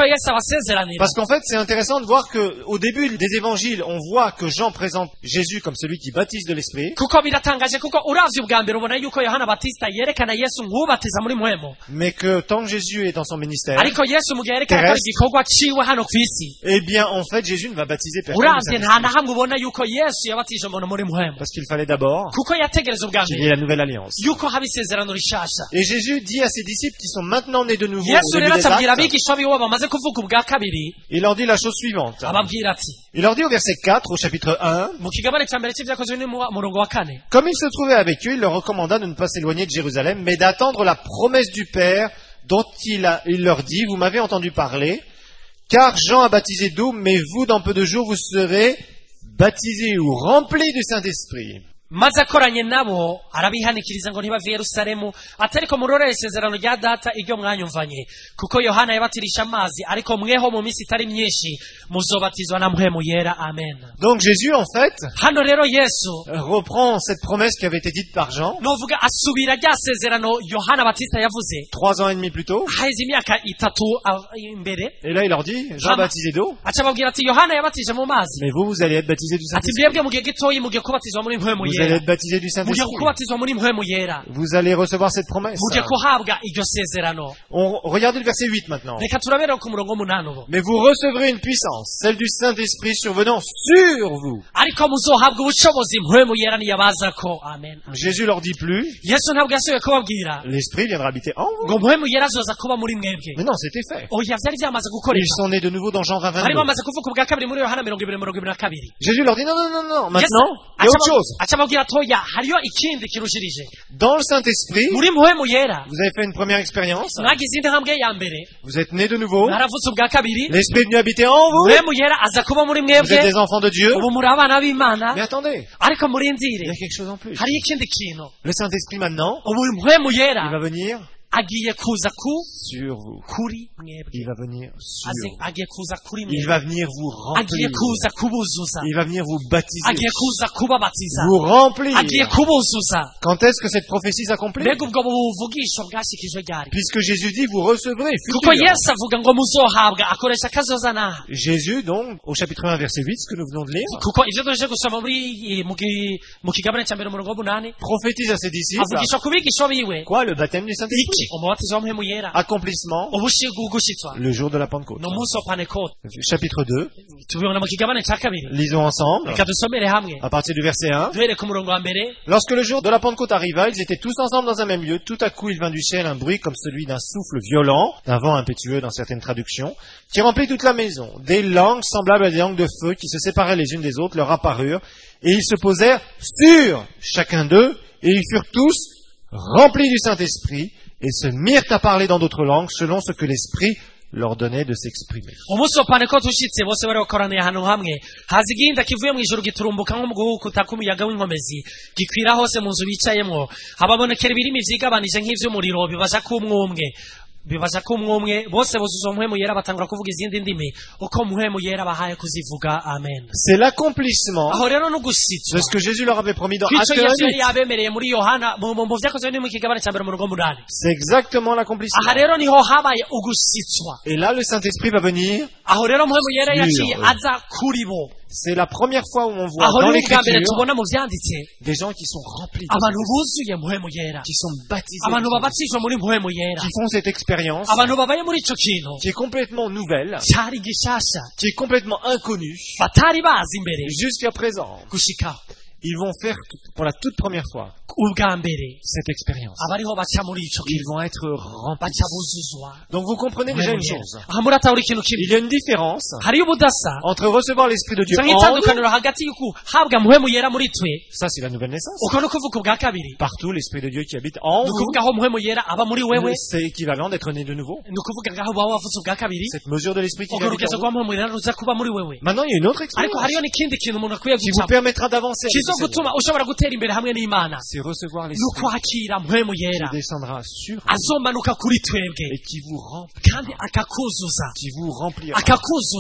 abasezeranira Parce qu'en fait, c'est intéressant de voir que au début des évangiles, on voit que Jean présente Jésus comme celui qui baptise de l'Esprit, kuko biratangaje kuko uravye ubwa mbere ubona yuko Yohana Batista yerekana Yesu nk'ubatiza muri mpwemu mais que tant que Jésus est dans son ministère, ariko Yesu mu gihe yerekana ko ari terrestre, igikorwa ciwe hano kw'isi eh bien, en fait, Jésus ne va baptiser personne du uravye nta Saint-Esprit. na hamwe ubona yuko Yesu yabatije umuntu muri mpwemu Parce qu'il fallait d'abord kuko yategereza ubwa qu'il y ait mbere la nouvelle alliance. yuko haba isezerano rishasha. Et Jésus dit à ses disciples qui sont maintenant nés de nouveau Yesu au début rero des atabwira actes, abigishwa biwe bamaze kuvuga ubwa kabiri il leur dit la chose suivante. ababwira ati Il leur dit au verset quatre, au chapitre un, mu kigabane ca mbere c'ivyakozwe ni mu murongo wa kane comme il se trouvait avec eux, il leur recommanda de ne pas s'éloigner de Jérusalem, mais d'attendre la promesse du Père dont il, a, il leur dit, vous m'avez entendu parler, car Jean a baptisé d'eau, mais vous, dans peu de jours, vous serez baptisés ou remplis du Saint-Esprit. maze akoranye nabo arabihanikiriza ngo ntibave Yerusalemu atariko murorere isezerano rya data iryo mwanyumvanye kuko Yohana yabatirisha amazi ariko mweho mu minsi itari myinshi muzobatizwa na mpwemu yera. Amen. Donc Jésus, en fait, hano rero Yesu reprend cette promesse qui avait été dite par Jean, novuga asubira rya sezerano Yohana Batista yavuze trois ans et demi plus tôt, haheze imyaka itatu a- imbere et là il leur dit, Jean Ama- baptisé d'eau, aca ababwira ati Yohana yabatije mu mazi mais vous, vous allez être baptisés du ati Saint-Esprit. mwebwe mu gihe gitoyi mugiye kubatizwa muri mpwemu Vous allez yera être baptisés du mugiye Saint-Esprit. kubatizwa muri mpwemu yera Vous allez recevoir cette promesse. mugiye kuhabwa iryo sezerano. On, regardez le verset huit maintenant. reka turabera ku murongo munani ubu Mais vous recevrez une puissance, celle du Saint-Esprit survenant sur vous. ariko muzohabwa ubushobozi mpwemu yera niyabazako. Amen. Jésus leur dit plus, Yesu ntabwo yasubiye kubabwira l'Esprit viendra habiter en vous. ngo mpwemu yera azoza kuba muri mwebwe. Mais non, c'était fait. oya vyari vyamaze Ils gukoreka sont nés de nouveau dans Jean vingt, bari vingt-deux. bamaze kuvuga ubwa kabiri muri Yohana mirongo ibiri mirongo ibiri na kabiri. Jésus leur dit, non, non, non, non, Yesu maintenant, il y a autre chose. aca ababwira ati oya hariyo ikindi kirushirije Dans le Saint-Esprit, muri mpwemu yera vous avez fait une première expérience, mwagize intambwe ya mbere vous êtes nés de nouveau, mwaravutse ubwa kabiri l'Esprit est venu habiter en vous, mpwemu yera aza kuba muri vous êtes mwebwe des enfants de Dieu. ubu muri abana b'Imana. Mais attendez, ariko il murindire y a quelque chose en plus. hariyo ikindi kintu Le Saint-Esprit maintenant, ubu mpwemu il yera va venir agiye kuza ku sur vous. kuri mwebwe Il va venir sur Azi- vous. agiye kuza kuri Il mwebwe va venir vous agiye remplir. kuza kubuzuza Il va venir vous baptiser. agiye kuza kubabatiza Vous remplir. agiye kubuzuza. Quand est-ce que cette prophétie s'accomplit? mbega ubwo buvugisho bwashikijwe ryari Puisque Jésus dit, vous recevrez. kuko futur. Yesu avuga ngo muzohabwa akoresha kazoza naha Jésus, donc, au chapitre un, verset huit, ce que nous venons de lire, kuko ivyo duheje gusoma muri mu gi- mu kigabane ca mbere umurongo w'umunani prophétise à ses disciples. avugisha ku bigisho biwe Quoi? Le baptême du Saint-Esprit. iki umubatizo wa mpwemu yera Accomplissement, ubushigu gushitswa le jour de la Pentecôte. ni umunsi wa Pentekote. Chapitre deux, tubibona mu kigabane ca kabiri lisons ensemble, reka dusomere hamwe à partir du verset un. duhere ku murongo wa mbere. Lorsque le jour de la Pentecôte arriva, ils étaient tous ensemble dans un même lieu. Tout à coup, il vint du ciel un bruit comme celui d'un souffle violent, d'un vent impétueux dans certaines traductions, qui remplit toute la maison. Des langues semblables à des langues de feu qui se séparaient les unes des autres leur apparurent, et ils se posèrent sur chacun d'eux, et ils furent tous remplis du Saint-Esprit, et se mirent à parler dans d'autres langues selon ce que l'Esprit leur donnait de s'exprimer. umunsi wa Pentekote ushitse bose bari bakoraniye ahantu hamwe haza igihinda kivuye mu ijuru giturumbuka nko mu guhukuta k'umuyaga w'inkomezi gikwira hose mu nzu bicayemwo hababonekera ibirimi vyigabanije nk'ivy'umuriro bibaja k'umwumwe bibaza ko umwumwe bose buzuza mpwemu yera batangura kuvuga izindi ndimi uko mpwemu yera bahaye kuzivuga. Amen. C'est l'accomplissement aho rero no de gusitswa ce que Jésus leur avait promis dans kwico Acte Yesu yari un. yabemereye muri Yohana mu mu vyakozwe no mu kigabane ca mbere mu murongo w'umunani. C'est exactement aha l'accomplissement. rero niho habaye ugusitswa. Et là, le Saint-Esprit va venir. aho rero mpwemu yera Sur yaciye eux. aza kuri bo. C'est la première fois où on voit aho dans rero ubwa mbere l'Écriture tubona mu vyanditse des gens qui sont remplis, de abantu Saint-Esprit, buzuye mpwemu yera qui sont baptisés, abantu de Saint-Esprit, babatijwe muri mpwemu yera qui font cette expérience abantu babaye muri ico kintu qui est complètement nouvelle, cari gishasha qui est complètement inconnue batari bazi imbere jusqu'à présent. gushika Ils vont faire tout- pour la toute première fois ubwa mbere cette expérience. abariho baca muri ico Ils kintu vont être remplis. baca buzuzwa Donc vous comprenez déjà mpwemu une yera. chose. aha muratahura ikintu Il kimwe y a une différence hariyo ubudasa entre recevoir l'Esprit de Dieu canke en nous, itandukaniro hagati y'ukuhabwa mpwemu yera muri twe ça c'est la nouvelle naissance. uko no kuvuga ubwa kabiri Partout l'Esprit de Dieu qui habite en ni vous, ukuvuga aho mpwemu yera aba muri wewe c'est équivalent d'être né de nouveau. ni ukuvuga ngaho uba wavutse ubwa kabiri Cette mesure de l'Esprit qui urwo habite rugezo en vous. rwa mpwemu yera ruza kuba muri wewe. Maintenant, il y a une autre ariko expérience hariyo n'ikindi kintu umuntu akwiye qui vous gucamo permettra d'avancer avec le Seigneur. kizogutuma ushobora gutera imbere hamwe n'Imana C'est recevoir ni l'Esprit ukwakira mpwemu yera qui descendra sur vous azomanuka kuri twebwe et qui vous remplit, kandi akakuzuza qui vous remplira. akakuzuza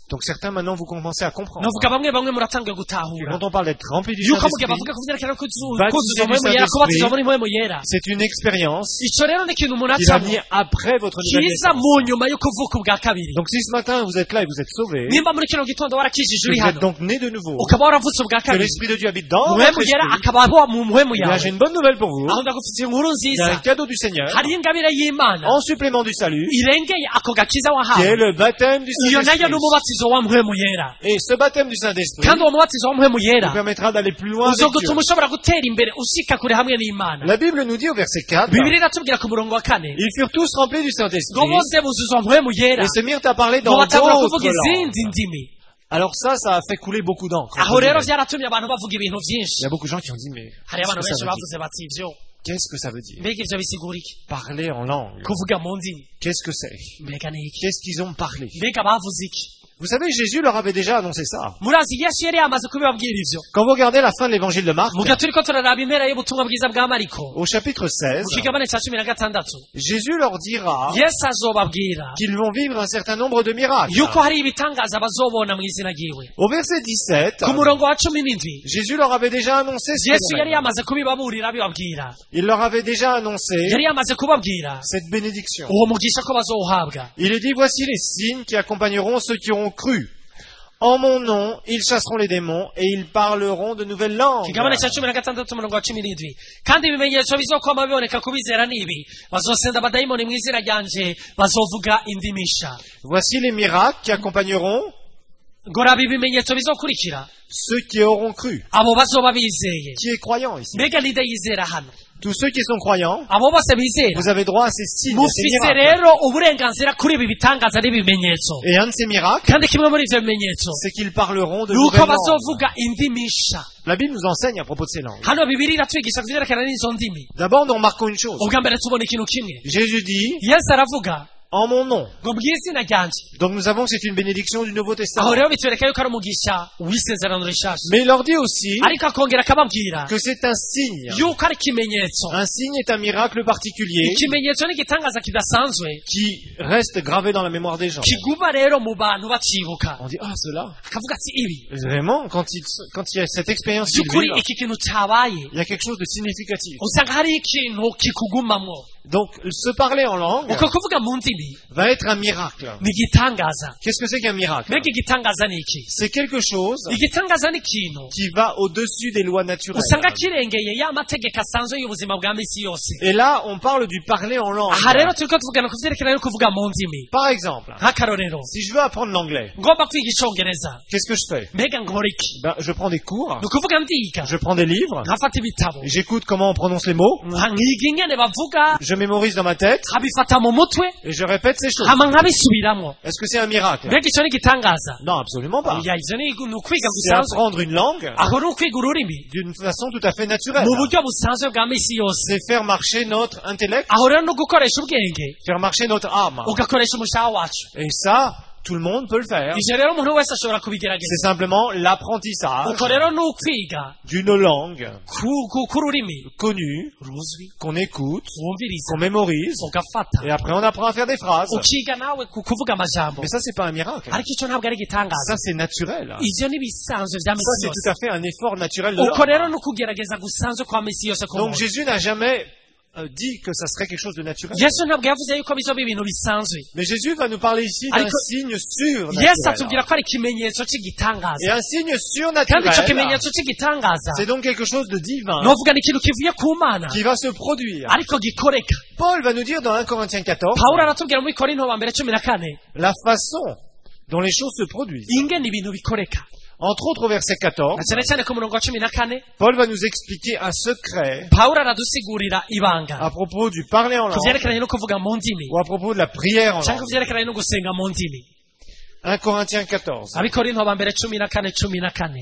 Donc certains maintenant vous commencez à comprendre. novuga bamwe bamwe muratangiye Et gutahura quand on parle d'être rempli du yuko mu gihe Saint-Esprit, bavuga ku vyerekana kuzu- Baptisé kuzuza du mpwemu yera Saint-Esprit. kubatizwa muri mpwemu yera c'est une expérience ico rero ni ikintu umuntu qui va acamo venir après votre nouvelle kiza naissance. mu nyuma yo kuvuka ubwa kabiri Donc si ce matin vous êtes là et vous êtes sauvés, nimba muri kino gitondo warakijije que uri vous êtes hano donc né de nouveau, ukaba waravutse ubwa que kabiri l'Esprit de Dieu habite dans mpwemu votre yera esprit, akaba aba mu mpwemu eh bien, yawe j'ai une bonne nouvelle pour vous. aho ndagufitiye inkuru Il y a un nziza cadeau du Seigneur hariyo ingabire y'imana en supplément du salut irengeye ako gakiza qui est wahawe le baptême du iyo nayo Saint-Esprit. ni umubatizo wa mpwemu yera Et ce baptême du Saint-Esprit kandi uwo mubatizo wa mpwemu vous yera permettra d'aller plus loin avec Dieu. uzogutuma ushobora gutera imbere ushika kure hamwe n'imana La Bible nous dit au verset quatre, bibiri iratubwira ku murongo wa kane ils furent tous remplis du ngo Saint-Esprit bose buzuzwa mpwemu yera et se mirent à parler ngo dans batangura d'autres kuvuga langues. izindi ndimi Alors ça, ça a fait couler beaucoup d'encre. aho rero byaratumye abantu bavuga ibintu Il byinshi y a beaucoup de gens qui ont dit, mais hari abantu qu'est-ce que benshi ça veut dire bavuze bati ivyo Qu'est-ce que ça veut dire mbega ivyo bisigura iki Parler en langue. kuvuga mu ndimi Qu'est-ce que c'est mbega ni iki Qu'est-ce qu'ils ont parlé mbega bavuze iki Vous savez, Jésus leur avait déjà annoncé ça. murazi yesu yari yamaze kubibabwira ivyo Quand vous regardez la fin de l'évangile de Marc, mu gihe turiko turaraba impera y'ubutumwa bwiza bwa mariko au chapitre seize, mu kigabane ca cumi na gatandatu Jésus leur dira yesu azobabwira qu'ils vont vivre un certain nombre de miracles. yuko hari ibitangaza bazobona mu izina ryiwe Au verset dix-sept, ku murongo wa cumi n'indwi Jésus leur avait déjà annoncé ce yesu yari phénomène. yamaze kubibaburira abibabwira Il leur avait déjà annoncé yari yamaze kubabwira cette bénédiction. uwo mugisha ko bazowuhabwa Il est dit, voici les signes qui accompagneront ceux qui auront cru. En mon nom, ils chasseront les démons et ils parleront de nouvelles langues. kigabane ca cumi na gatandatu umurongo wa cumi n'indwi kandi ibimenyetso bizokwama biboneka ku bizera n'ibi bazosenda abadayimoni mu izina ryanje bazovuga indimisha Voici les miracles qui accompagneront ngo raba ibimenyetso bizokurikira ceux qui auront cru. abo bazoba bizeye Qui est croyant ici? mbega ninde yizera hano Tous ceux qui sont croyants, abo bose bizera vous avez droit à ces signes, à ces mufise miracles. rero uburenganzira kuri ibi bitangaza n'ibimenyetso Et un de ces miracles, kandi kimwe muri ivyo bimenyetso c'est qu'ils parleront de nuko nouvelles langues. bazovuga indimisha La Bible nous enseigne à propos de ces langues. hano bibiri iratwigisha kuvyerekana n'izo ndimi D'abord, nous remarquons une chose. ubwa mbere tubona ikintu kimwe Jésus dit, yesu aravuga en mon nom. ngo bw'izina ryanje Donc nous savons que c'est une bénédiction du Nouveau aho Testament. rero bitwereka yuko ari umugisha w'isezerano rishasha Mais il leur dit aussi ariko akongera akababwira que c'est un signe. yuko ari ikimenyetso Un signe est un miracle particulier ikimenyetso ni igitangaza kidasanzwe qui reste gravé dans la mémoire des gens. kiguma rero mu bantu bacibuka On dit, ah, cela. akavuga ati ibi Vraiment, quand il, quand il y a cette expérience qu'ils by'ukuri vivent, iki kintu cyabaye il y a quelque chose de significatif. usanga hari ikintu kikugumamwo Donc, se parler en langue uko kuvuga mu ndimi va être un miracle. ni igitangaza Qu'est-ce que c'est qu'un miracle? mbega igitangaza ni iki C'est quelque chose igitangaza ni ikintu qui va au-dessus des lois naturelles. usanga kirengeye ya mategeko asanzwe y'ubuzima bwa misi yose Et là, on parle du parler en langue. aha rero turiko tuvugana ku vyerekeranye no kuvuga mu ndimi Par exemple, nk'akarorero si je veux apprendre l'anglais, ngomba kwiga icongereza qu'est-ce que je fais? mbega nkora iki Ben, je prends des cours, ni ukuvuga ndiga je prends des livres, nkafata ibitabo j'écoute comment on prononce les mots, nka- nkiga ingene bavuga je mémorise dans ma tête nkabifata mu mutwe et je répète ces choses. hama nkabisubiramwo Est-ce que c'est un miracle? mbega ico ni igitangaza Non, absolument pas. oya ivyo ni ni ukwiga C'est gusanzwe apprendre une langue aho ni ukwiga ururimi d'une façon tout à fait naturelle. mu buryo busanzwe bwa misi yose C'est faire marcher notre intellect, aho rero no gukoresha ubwenge faire marcher notre âme. ugakoresha umushaha wacu Et ça, tout le monde peut le faire. ivyo rero umuntu wese ashobora C'est kubigerageza simplement l'apprentissage uko rero ni ukwiga d'une langue ku- ku- k'ururimi connue, ruzwi qu'on écoute, wumviriza qu'on mémorise, ugafata et après on apprend à faire des phrases. ukiga nawe ku- kuvuga amajambo Mais ça, c'est pas un miracle. ariko ico ntabwo ari igitangaza Ça, c'est naturel. ivyo ni ibisanzwe vya Ça, misi c'est yose tout à fait un effort naturel de uko rero l'homme. ni ukugerageza gusanzwe kwa misi yose Donc k'umuntu Jésus n'a jamais euh, dit que ça serait quelque chose de naturel. yesu ntabwo yavuze yuko bizoba ibintu bisanzwe Mais Jésus va nous parler ici d'un Ariko- signe yesu surnaturel. atubwira ko ari ikimenyetso Et cy'igitangaza un signe kandi ico surnaturel, kimenyetso cy'igitangaza c'est donc quelque chose de divin novuga ni ikintu kivuye ku mana qui va se produire. ariko gikoreka Paul va nous dire dans un Corinthiens quatorze pawulo aratubwira muri korinto wa mbere cumi na kane la façon dont les choses se produisent. ingene ibintu bikoreka Entre autres, au verset na quatorze, cyane cyane ku murongo wa cumi na kane Paul va nous expliquer un secret pawulo aradusigurira ibanga à propos du parler en ku langue vyerekeranye no kuvuga mu ndimi ou à propos de la prière en cyangwa ku langue. vyerekeranye no gusenga mu ndimi un Corinthiens quatorze. abikorinto ba mbere cumi na kane cumi na kane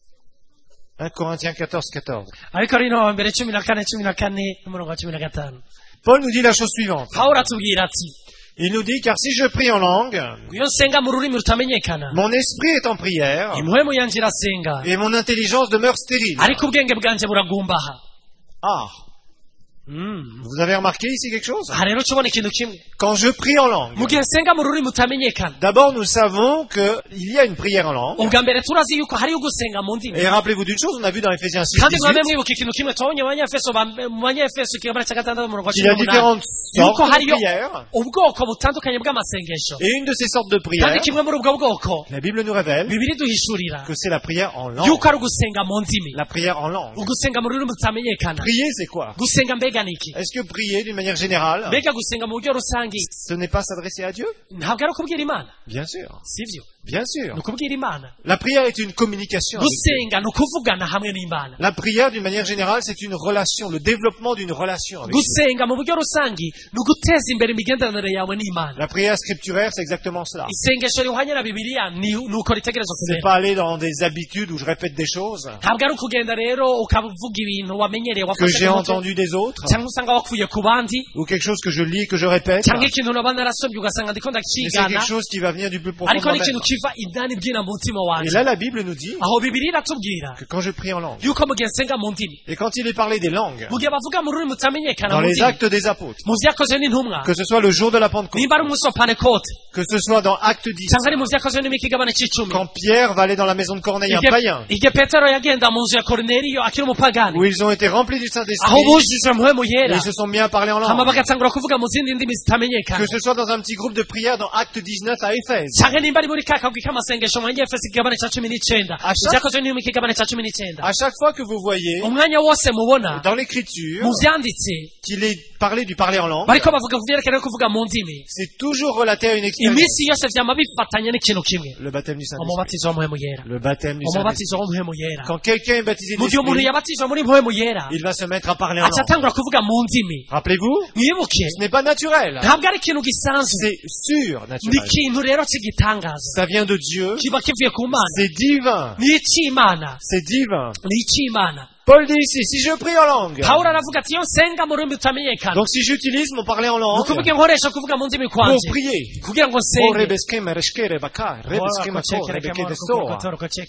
un Corinthiens quatorze, quatorze. abikorinto ba mbere cumi na kane cumi na kane n'umurongo wa cumi na gatanu Paul nous dit la chose suivante. pawulo atubwira ati Il nous dit, car si je prie en langue, iyo nsenga mu rurimi rutamenyekana mon esprit est en prière impwemu yanje irasenga et mon intelligence demeure stérile. ariko ubwenge bwanje buragumbaha Ah, Mm. Vous avez remarqué ici quelque chose? aha rero tubona ikintu kimwe Quand je prie en langue, mu gihe nsenga mu rurimi utamenyekana d'abord nous savons qu'il y a une prière en langue. ubwa mbere turazi yuko hariyo gusenga mu ndimi Et rappelez-vous d'une chose, on a vu dans Ephésiens six, kandi mwabe dix-huit, mwibuka ikintu kimwe twabonye mu banyefeso ba- mu banyefeso ikigabane cya gatandatu umurongo wa qu'il cumi y a n'umunani différentes yuko sortes de hariyo prières. ubwoko butandukanye bw'amasengesho Et une de ces sortes de kandi prières, kimwe muri ubwo bwoko la Bible nous révèle bibiri duhishurira que c'est la prière en langue. yuko ari ugusenga mu ndimi La prière en langue. ugusenga mu rurimi utamenyekana Prier, c'est quoi? gusenga mbega ni iki Est-ce que prier d'une manière générale, mbega gusenga mu buryo rusange ce n'est pas s'adresser à Dieu? ntabwo ari ukubwira imana Bien sûr. sivyo Bien sûr. ni ukubwira imana La prière est une communication avec Dieu. gusenga ni ukuvugana hamwe n'imana La prière, d'une manière générale, c'est une relation, le développement d'une relation avec Dieu. gusenga mu buryo rusange ni uguteza imbere imigenderanire yawe n'imana La prière scripturaire, c'est exactement cela. isengesho rihwanye na bibiliya ni ni uko ritegerezwa C'est kumera pas aller dans des habitudes où je répète des choses ntabwo ari ukugenda rero ukavuga ibintu wamenyereye que wafashe j'ai ku mutwe, entendu des autres, cyangwa usanga wakuye ku bandi ou quelque chose que je lis, que je répète. cyangwa ikintu naba narasomye ugasanga ndiko Mais c'est ndakigana quelque chose qui va venir du plus profond de ariko ni ikintu moi-même. kiva indani bwina mu mutima Et wanje là, la Bible nous dit aho bibiri iratubwira que quand je prie en langue, yuko mu gihe nsenga mu ndimi et quand il est parlé des langues, mu gihe bavuga mu rurimi utamenyekana dans mu les ndimi actes des apôtres, mu vyakozwe n'intumwa que ce soit le jour de la Pentecôte, nimba ari umunsi wa pantekote que ce soit dans Acte dix, cyangwa ari mu vyakozwe n'imikigabane c'icumi quand Pierre va aller dans la maison de Corneille, un Igihe- païen, igihe petero yagenda mu nzu ya korineliyo akiri umupagani où ils ont été remplis du aho Saint-Esprit, bujijwe mpwemu et yera ils se sont mis à parler en hama langue. bagatangura kuvuga mu zindi ndimi zitamenyekana Que ce soit dans un petit groupe de prière dans Acte dix-neuf à Éphèse, cyangwa nimba ari muri ka kagwi k'amasengesho mu efeso ikigabane ca cumi n'icenda À chaque- vyakozwe n'imwe ikigabane ca cumi n'icenda à chaque fois que vous voyez umwanya wose mubona dans l'Écriture mu vyanditse qu'il est parlé du parler en langue, bariko bavuga ku vyerekeye kuvuga mu ndimi c'est toujours relaté à une expérience. iminsi yose vyama bifatanye n'ikintu kimwe Le baptême du Saint-Esprit. umubatizo w'umuhemu yera Le baptême du Saint-Esprit. umubatizo w'umuhemu yera Quand quelqu'un est baptisé de mu gihe umuntu l'Esprit, yabatijwe muri mpwemu yera il va se mettre à parler en aca langue. atangura kuvuga mu ndimi Rappelez-vous, mwibuke ce n'est pas naturel. ntabwo ari ikintu gisanzwe C'est ni surnaturel. ikintu rero cy'igitangaza Ça vient de Dieu. kiba kivuye ku mana C'est divin. ni icy'imana C'est divin. ni icy'imana Paul dit ici, si je prie en langue, pawulo aravuga ati iyo nsenga mu rurimi utamenyekana donc si j'utilise mon parler en ni langue ukuvuga inkoresha kuvuga mu ndimi pour kwanje prier, kugira ngo oh, nsenge rebeskeme, reshkere, bakar, rebeskeme, ko, rebeke de soa.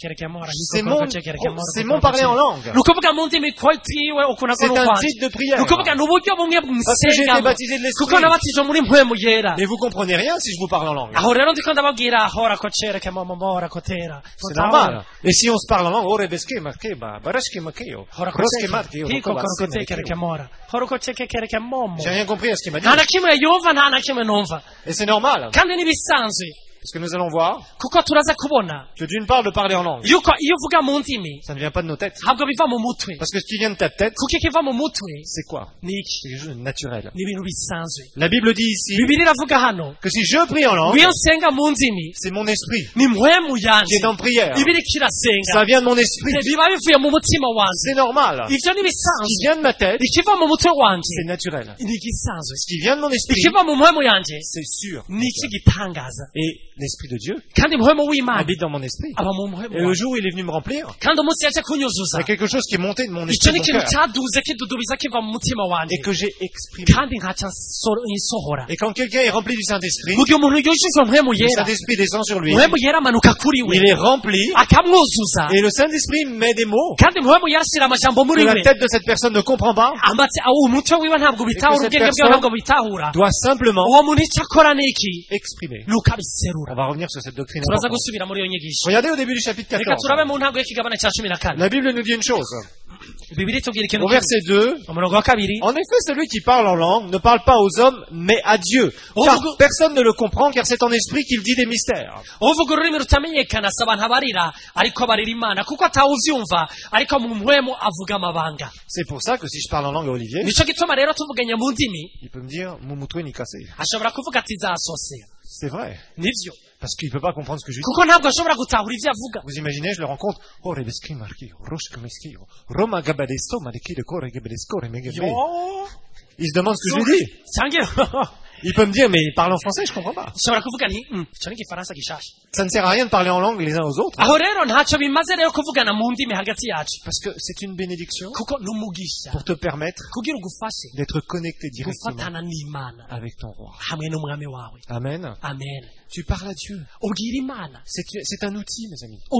C'est mon, c'est mon parler en langue. ni ukuvuga mu ndimi kwitiwe ukuntu C'est akora un ukwanje titre de prière. ni ukuvuga ni uburyo bumwe Parce que j'ai été bw'isengamo baptisé de kuko l'Esprit. nabatijwe muri mpwemu yera Mais vous comprenez rien si je vous parle en langue. aho rero ndiko ndababwira hora ko cereke momo mora ko tera C'est normal. Et si on se parle en langue, oh, rebeskeme, keba, barashkeme, keo, hora ko roskeme, cereke keo, hiko rokoba, ko skeme, cereke keo. mora hora ko cereke momo J'ai rien compris à ce qu'il m'a dit. nta na kimwe yumva nta na kimwe numva Et c'est normal. kandi n'ibisanzwe Parce que nous allons voir kuko turaza kubona que d'une part, de parler en langue, yuko iyo uvuga mu ndimi ça ne vient pas de nos têtes. ntabwo biva mu mutwe Parce que ce qui vient de ta tête, kuko ikiva mu mutwe c'est quoi? ni iki C'est quelque chose de naturel. ni ibintu bisanzwe La Bible dit ici bibiri iravuga hano que si je prie en langue, iyo nsenga mu ndimi c'est mon esprit ni mpwemu qui yanje est en prière. ibiri kirasenga Ça vient de mon esprit. biba bivuye mu mutima wanje C'est normal. ivyo ni Ce qui bisanzwe vient de ma tête, ikiva mu mutwe wanje c'est naturel. ni igisanzwe Ce qui vient de mon esprit, ikiva mu mpwemu yanje c'est sûr. ni ikigitangaza Et l'esprit de Dieu kandi mpwemu w'imana habite dans mon esprit. aba mu mpwemu Et le wanje jour où il est venu me remplir, kandi umunsi yaje il y kunyuzuza a quelque chose qui est monté de mon icyo esprit, ni de ikintu mon cœur, cyaduze kidudubiza kiva mu mutima wanje et que j'ai exprimé. kandi nkaca nso- nsohora Et quand quelqu'un est rempli du Saint-Esprit, mu gihe umuntu yujujwe mpwemu le yera Saint-Esprit descend sur lui, mpwemu yera amanuka kuri we il est rempli, akamwuzuza et le Saint-Esprit met des mots kandi mpwemu yera ashyira amajambo que muri la we tête de cette personne ne comprend pas, amatse awo umutwe wiwe ntabwo bitahura cette ubwenge bwiwe personne ntabwo bitahura doit simplement uwo muntu icyo akora ni iki exprimer. ni ukabiserura On va revenir sur cette doctrine turaza importante. gusubira muri iyo nyigisho Regardez au début du chapitre reka turabe quatorze. mu ntango y'ikigabane cya cumi na kane La Bible nous dit une chose. bibiri tubwira ikintu Au verset deux, umurongo wa kabiri en effet, celui qui parle en langue ne parle pas aux hommes, mais à Dieu. Oh, Car vous- personne ne le comprend, car c'est en esprit qu'il dit des mystères. uvuga ururimi rutamenyekana si abantu abarira ariko abarira imana kuko atawuvyumva ariko mu mpwemu avuga amabanga C'est pour ça que si je parle en langue à Olivier, nico gituma rero tuvuganye mu ndimi il peut me dire, Moumoutou ni cassé. ashobora kuvuga ati zasosera C'est vrai. nivyo Parce qu'il peut pas comprendre ce que je dis. kuko ntabwo ashobora gutahura ivyo avuga Vous imaginez, je le rencontre. Oh, rebeski marki, roshke meski, Roma gabadesto, maleki de kore gabadesko, remegebe. yo Il se demande ce que je lui dis. cyangwa Il peut me dire, mais il parle en français, je comprends pas. ashobora kuvuga nti "Mm, ico ni igifaransa gishasha Ça ne sert à rien de parler en langue les uns aux autres. aho rero ntacyo bimaze rero kuvugana mu ndimi hagati yacu Parce que c'est une bénédiction kuko ni umugisha pour te permettre kugira ugufashe d'être connecté directement gufatana n'imana avec ton roi. hamwe n'umwami wawe Amen. amen Tu parles à Dieu. ubwira imana C'est c'est un outil, mes amis. U-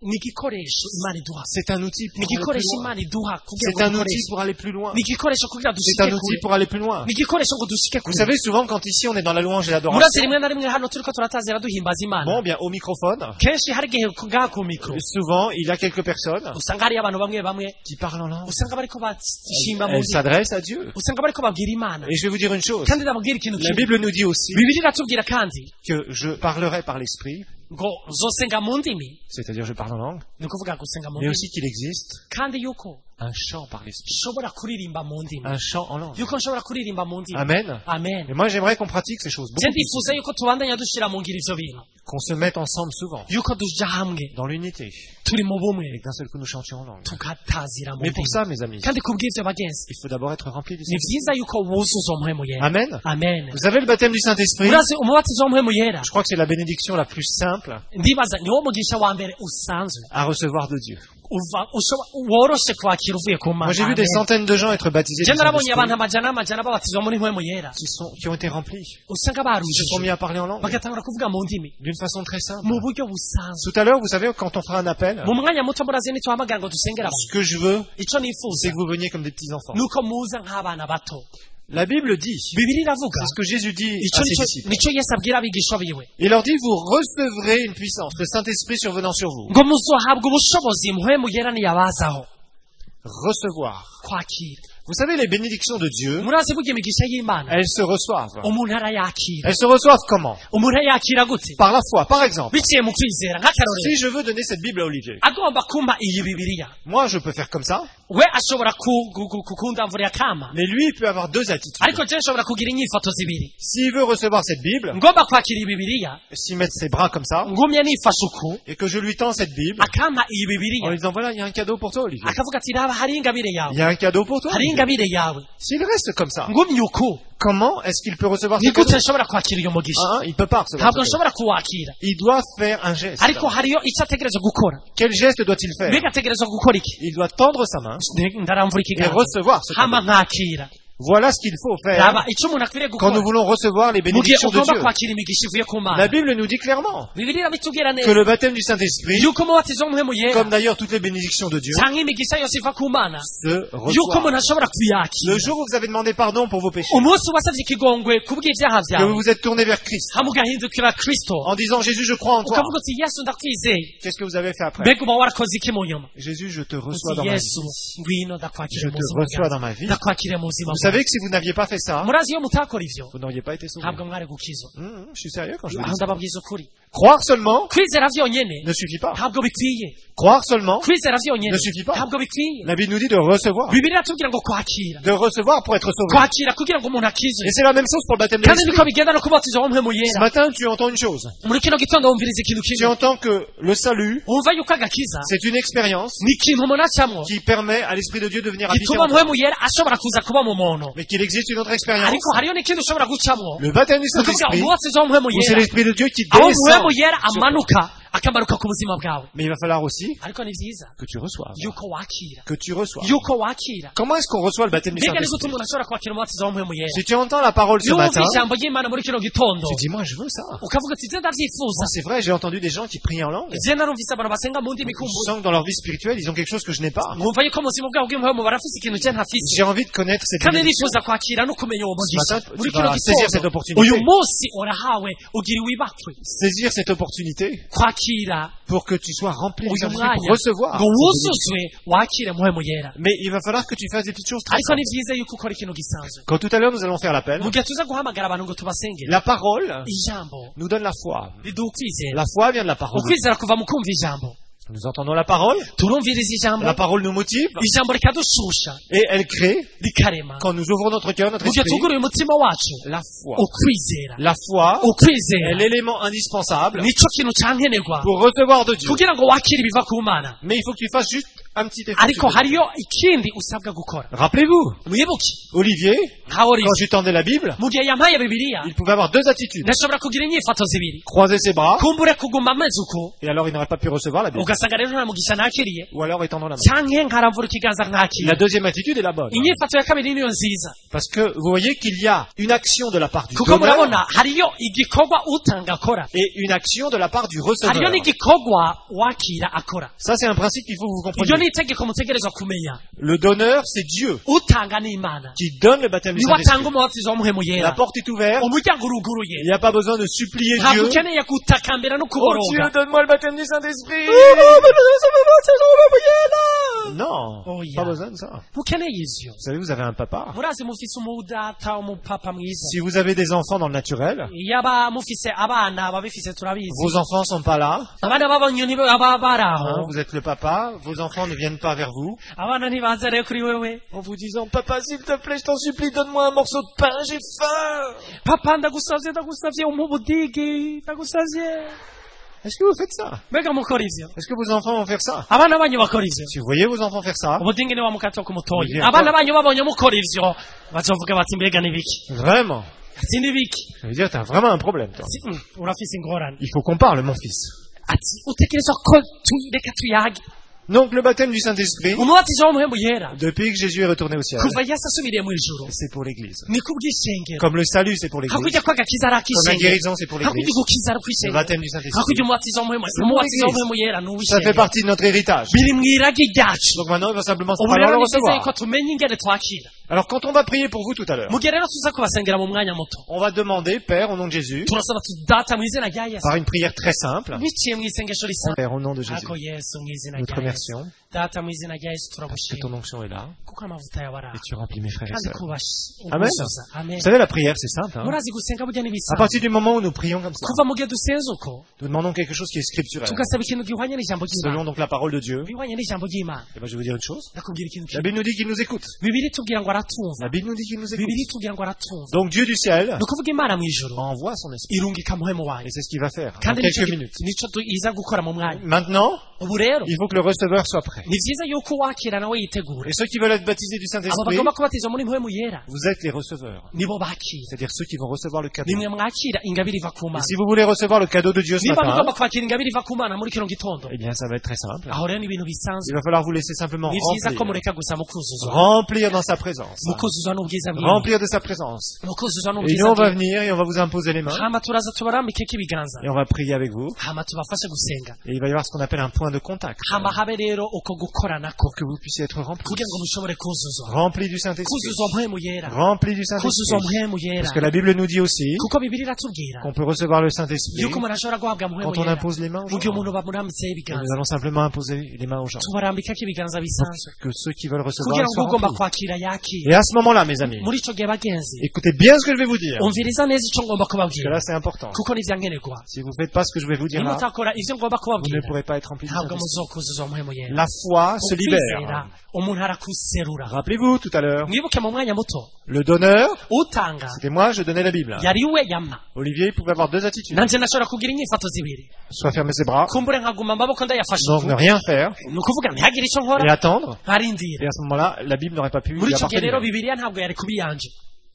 ni igikoresho imana iduha C'est un outil pour ni aller plus igikoresho loin. imana iduha kugira C'est ngo un outil dukoreshe pour aller plus loin. ni igikoresho kugira C'est dushike un outil kure pour aller plus loin. ni igikoresho ngo dushike Vous kure savez, souvent, quand ici on est dans la louange et murazi l'adoration, rimwe na rimwe hano turiko turatazira duhimbaza imana bon, bien, au microphone, kenshi hari igihe ngaha ku mikoro souvent, il y a quelques personnes usanga hariyo abantu bamwe bamwe qui parlent en langue. usanga bariko bashimba mu Elles ndimi s'adressent à Dieu. usanga bariko babwira imana Et je vais vous dire une chose. kandi ndababwira ikintu La kimwe Bible nous dit aussi bibiri iratubwira kandi que je parlerai par l'esprit, ngo uzosenga mu ndimi c'est-à-dire je parle en langue, ni ukuvuga gusenga mu mais ndimi aussi qu'il existe kandi yuko un chant par l'esprit. nshobora kuririmba mu ndimi Un chant en langue. yuko nshobora kuririmba mu ndimi Amen. amen Et moi, j'aimerais qu'on pratique ces choses. je Beaucoup plus. ndifuza yuko tubandanya dushira mu ngiro ivyo bintu Qu'on se mette ensemble souvent, yuko duja hamwe dans l'unité, turi mu et bumwe que d'un seul coup nous chantions en langue. tukatazira mu Mais pour ndimi ça, mes amis, kandi kubw'ivyo bagenzi il faut d'abord être rempli du ni Saint-Esprit. vyiza yuko wuzuza umuhemu yera Amen. amen Vous savez, le baptême du Saint-Esprit, urazi umubatizo w'umuhemu yera je crois que c'est la bénédiction la plus simple ndibaza niwo mugisha wa mbere usanzwe à recevoir de Dieu. uva ushoba woroshe kwakira uvuye ku mana Moi, j'ai vu des Amen. centaines de gens être baptisés je du narabonye abantu Saint-Esprit amajana n'amajana babatizwa muri mpemu yera qui, sont, qui ont été remplis, usanga qui se sont mis barujije à parler en langue bagatangura kuvuga mu ndimi d'une façon très simple. mu buryo busanzwe Tout à l'heure, vous savez, quand on fera un appel, mu mwanya muto murazi nituhamagara ngo dusengera ce que je veux, ico c'est nifuza que vous veniez comme des petits-enfants. nuko muza nk'abana bato La Bible dit, bibiri iravuga c'est ce que Jésus dit ico à ses nico- disciples. nico yesu abwira abigishwa biwe Il leur dit, vous recevrez une puissance, le Saint-Esprit survenant sur vous. ngo muzohabwa ubushobozi mpemu yera niyabazaho Recevoir. kwakira Vous savez, les bénédictions de Dieu, murazi burya imigisha y'imana elles se reçoivent. umuntu arayakira Elles se reçoivent comment? umuntu ayakira gute Par la foi. Par exemple, biciye mu kwizera nk'akarorero si je veux donner cette Bible à Olivier, agomba kumpa iyi bibiriya moi je peux faire comme ça, we ashobora ku- ku- ku- kukundamvurira kama mais lui il peut avoir deux attitudes. ariko je nshobora kugira inyifato zibiri S'il veut recevoir cette Bible, ngomba kwakira iyi bibiriya s'il met ses bras comme ça, ngumye nifashe uku et que je lui tends cette Bible, akampa iyi en bibiriya lui disant, voilà, il y a un cadeau pour toi, Olivier. akavuga ati raba hari ingabire Il yawe y a un cadeau pour toi. hari Olivier. ingabire yawe S'il reste comme ça, ngumye uku comment est-ce qu'il peut recevoir ce ni gute cadeau? nshobora kwakira uyu mugisha Ah, ah, il peut pas recevoir ntabwo ce cadeau. nshobora kuwakira Il doit faire un geste. ariko hariyo icyo ategerezwa gukora Quel geste doit-il faire? mbega ategerezwa gukora iki Il doit tendre sa main ndaramvura et ikiganza recevoir ce hama cadeau. nkakira Voilà ce qu'il faut faire raba icyo umuntu akwiriye quand nous gukora voulons recevoir les mu gihe bénédictions de ugomba Dieu. kwakira imigisha ivuye ku La mana Bible nous dit clairement bibiri irabitubwira que neza le baptême du Saint-Esprit, yuko umubatizo w'umuhemu yera comme d'ailleurs toutes les bénédictions de Dieu, cyangwa imigisha yose iva ku mana se yuko reçoit. umuntu ashobora Le kuyakira jour où vous avez demandé pardon pour vos péchés, umunsi wasabye ikigongwe kubw'ibyaha que byawe vous vous êtes tourné vers Christ hama ugahindukira kristo en disant Jésus, je crois en toi, ukavuga uti yesu ndakwizeye qu'est-ce que vous avez fait après? mbega uba warakoze iki mu nyuma Jésus, je te reçois uti dans ma yesu vie. ngwino ndakwakire Je mu te buzima reçois bwawe dans ma vie. ndakwakire mu buzima Vous bwawe savez que si vous n'aviez pas fait ça, murazi iyo mutakora ivyo vous n'auriez pas été sauvé. ntabwo mwari gukizwa Hum, hum, je suis sérieux quand je vous aho dis ça. ndababwiza ukuri Croire seulement kwizera vyonyene ne suffit pas. ntabwo bikwiye Croire seulement kwizera vyonyene ne suffit pas. ntabwo bikwiye La Bible nous dit de recevoir. bibiri iratubwira ngo kwakira De recevoir pour être sauvé. kwakira kugira ngo umuntu akizwe Et c'est la même chose pour le baptême de kandi niko l'Esprit. bigenda no kubatiza w'umuhemu Ce yera matin, tu entends une chose. muri kino gitondo wumviriza ikintu Tu kimwe entends que le salut, wumva yuko agakiza c'est une expérience ni ikintu umuntu acamwo qui permet à l'Esprit de Dieu de venir habiter gituma en toi. mpemu yera ashobora kuza kuba mu muntu Mais qu'il existe une autre expérience. ariko hariyo n'ikindi ushobora gucamwo Le baptême du ni ukuvuga Saint-Esprit, umubatizo w'umuhemu où c'est yera l'Esprit de Dieu qui aho descend. umuhemu yera sur toi. amanuka akamanuka ku buzima bwawe Mais il va falloir aussi ariko ni vyiza que tu reçoives. yuko wakira Que tu reçoives. yuko wakira Comment est-ce qu'on reçoit le baptême du mbega ni gute Saint-Esprit? umuntu ashobora kwakira umubatizo w'umuhemu yera Si tu entends la parole ce yumva matin, ijambo ry'imana muri kino gitondo tu dis, moi je veux ça. ukavuga uti je ndavyifuza Ça, c'est vrai, j'ai entendu des gens qui prient en langue. je narumvise abantu basenga mu ndimi Je kumbura sens que dans leur vie spirituelle, ils ont quelque chose que je n'ai pas. mwumva yuko mu buzima bwabo bw'umuhemu barafise ikintu je ntafise J'ai envie de connaître cette kandi bénédiction. nifuza kwakira no kumenya uwo Ce mugisha matin, muri tu kino vas saisir cette gitondo opportunité. uyu munsi urahawe ugira ibakwe Saisir cette opportunité kwakira pour que tu sois rempli du uyu Saint-Esprit, pour mwanya recevoir. ngo wuzuzwe wakire muhemu yera Mais il va falloir que tu fasses des petites choses très ariko ni simples. vyiza yuko ukora ikintu gisanzwe Quand tout à l'heure nous allons faire l'appel, mu gihe tuza guhamagara abantu ngo tubasengere la parole ijambo nous donne la foi. riduha ukwizera La foi vient de la parole. ukwizera kuva mu kumva ijambo Nous entendons la parole, turumviriza ijambo la parole nous motive ijambo rikadushusha et elle crée, rikarema quand nous ouvrons notre cœur, notre mu gihe esprit, tuguruye umutima wacu la foi. ukwizera La foi ukwizera est l'élément indispensable nico kintu cankenerwa pour recevoir de Dieu. kugira ngo wakire ibiva ku mana Mais il faut que tu fasses juste un petit effort ariko supplémentaire. hariyo ikindi usabwa gukora. Rappelez-vous, Mwibuke Olivier, nka quand Olivier je lui tendais la Bible, mu gihe yampaye bibiliya il pouvait avoir deux attitudes. ndashobora kugira inyifato zibiri, Croiser ses bras, kumbure kuguma ameze uko et alors il n'aurait pas pu recevoir la Bible. ugasanga rero nta mugisha nakiriye, Ou alors étendant la main. canke nkaramvura ikiganza La nkakira. deuxième attitude est la bonne. Inyifato ya kabiri niyo nziza, Parce que vous voyez qu'il y a une action de la part du kuko donneur murabona hariyo igikorwa utanga akora, et une action de la part du hariyo receveur. n'igikorwa wakira akora. Ça, c'est un principe qu'il faut que vous Iryo compreniez. ni itegeko mutegerezwa kumenya. Le donneur, c'est Dieu Utanga ni Imana, qui donne le baptême du niwe atanga Saint-Esprit. umubatizo wa muhemu La yera, porte est ouverte. umuryango Il uruguruye, n'y a pas besoin de supplier ntabwo Dieu. ukeneye gutakambira no Oh Dieu, kuboroga. donne-moi le baptême du Saint-Esprit. Non, Oh, yeah. pas besoin de ça. Ntukeneye ivyo. Vous savez, vous avez un papa. Murazi mufise umudata umupapa mwiza, Si vous avez des enfants dans le naturel, yaba mufise abana babifise turabizi, vos enfants sont pas là. abana b'abanyu nibo baba bari hein, aho, vous êtes le papa. Vos enfants ne viennent pas vers vous abana ntibaza rero kuri wewe, en vous disant papa, s'il te plaît, je t'en supplie, donne-moi un morceau de pain, j'ai faim. papa ndagusavye ndagusavye umpe ubudigi ndagusavye. Est-ce que vous faites ça? Mbega mukora ivyo? Est-ce que vos enfants vont faire ça? Abana banyu bakora ivyo? Si vous voyez vos enfants faire ça, ubudingi ni wa mukato ku mutoyi, Bien. abana banyu babonye mukora ivyo bazovuga bati mbega ni biki, vraiment, ati ni biki, ça veut dire t'as vraiment un problème, toi. ati "Mm, urafise ingorane, Il faut qu'on parle, mon fils. ati utekerezwa ko tu- reka tuyage." Donc, le baptême du Saint-Esprit, umubatizo w'umuhemu yera depuis que Jésus est retourné au ciel, kuva yesu asubiriye mu ijuru c'est pour l'Église. ni kubw'ishengero, Comme le salut, c'est pour l'Église. hakurya kw'agakiza ari Comme la ak'ishengero, guérison, c'est pour hakurya l'Église. ugukiza ari Le kw'ishengero, baptême du Saint-Esprit, hakurya umubatizo w'umuhemu C'est umubatizo pour w'umuhemu yera ni ça fait uw'ishengero, partie de notre héritage. biri mw'iragi ryacu. Donc maintenant, il va simplement ubu falloir rero le ni byiza yuko recevoir. tumenya ingene twakira. Alors, quand on va prier pour vous tout à l'heure, mu gihe rero tuza kubasengera mu mwanya muto, on va demander, Père, au nom de Jésus, turasaba tudata mu izina rya yesu, par une prière très simple, biciye mu isengesho risa Père, au nom de Jésus, ako yesu mu izina nous te rya yesu, remercions data mu izina rya yesu que turagushima ton onction est là kuko amavuta yawe ari et aho tu remplis mes frères et kandi sœurs. kubasha Amen. ugusoza. Amen. Vous savez, la prière, c'est simple. Hein. murazi gusenga burya À n'ibisa, partir du moment où nous prions comme ça, kuva mu gihe dusenze uko nous demandons quelque chose qui est scripturel, tugasaba ikintu gihwanye n'ijambo selon ry'imana, donc la parole de Dieu. bihwanye n'ijambo ry'imana. Et ben, je vais vous dire une chose. ndakubwira ikintu La kimwe, Bible nous dit qu'il nous écoute. bibiri tubwira ngo aratumva, La Bible nous dit qu'il nous écoute. bibiri tubwira ngo aratumva, Donc Dieu du ciel ni ukuvuga imana mu ijuru envoie son esprit. irungika muhemu wayo, Et c'est ce qu'il va faire dans kandi quelques nico minutes. nico tu- iza gukora mu mwanya. Maintenant, ubu rero il faut que le receveur soit prêt. ni vyiza yuko uwakira nawe yitegura. Et ceux qui veulent être baptisés du abo Saint-Esprit, bagomba kubatizwa muri muhemu yera vous êtes les receveurs. nibo bakira, C'est-à-dire ceux qui vont recevoir le cadeau. nimwe mwakira ingabire iva ku Et mana. si vous voulez recevoir le cadeau de Dieu ce niba matin, mugomba kwakira ingabire iva ku mana muri kino gitondo, eh bien, ça va être très simple. aho rero ni ibintu Il bisanzwe, va falloir vous laisser simplement ni vyiza ko remplir. mureka gusa mukuzuzwa, Remplir dans sa présence. mukuzuzwa n'ubwiza bwiwe, Remplir de sa présence. mukuzuzwa Et n'ubwiza nous, on va bwiwe, venir et on va vous imposer les mains. hama turaza tubarambikeko ibiganza, Et on va prier avec vous. hama tubafashe gusenga, Et il va y avoir ce qu'on appelle un point de contact. hama habe rero uko gukoranako Pour que vous puissiez être remplis. kugira ngo mushobore kuzuzwa, Remplis du Saint-Esprit. kuzuzwa muhemu yera, Remplis du kuzuzwa Saint-Esprit. muhemu yera, Parce que la Bible nous dit aussi kuko bibiri iratubwira qu'on peut recevoir le Saint-Esprit yuko umuntu ashobora guhabwa muhemu quand on yera impose les mains aux mu gihe gens. umuntu bamurambitseho Et ibiganza, nous allons simplement imposer les mains aux gens. tubarambikako ibiganza bisanzwe Que ceux qui veulent recevoir kugira le ngo soient ugomba remplis. kwakira yakire. Et à ce moment-là, mes amis, muri ico gihe bagenzi, écoutez bien ce que je vais vous dire. umviriza neza ico ngomba Parce que kubabwira là, c'est important. kuko nivyankenerwa. Si vous ne faites pas ce que je vais vous dire là, nimutakora ivyo ngomba vous ne kubabwira pourrez pas être remplis du ntabwo Saint-Esprit. muzokuzuzwa muhemu yera. La foi se ukwizera libère. umuntu arakuserura. Rappelez-vous tout à l'heure, mwibuke mu mwanya muto le donneur, utanga c'était moi, je donnais la Bible. yari we yama, Olivier, il pouvait avoir deux attitudes. nanje nashobora kugira inyifato zibiri, Soit fermer ses bras, kumbure nkaguma amaboko ndayafashe donc uku, ne rien faire, ni ukuvuga ntihagire ico nkora et attendre. nkarindira. Et à ce moment-là, la Bible n'aurait pas pu muri lui ico gihe rero appartenir. bibiliya ntabwo yari kuba iyanje.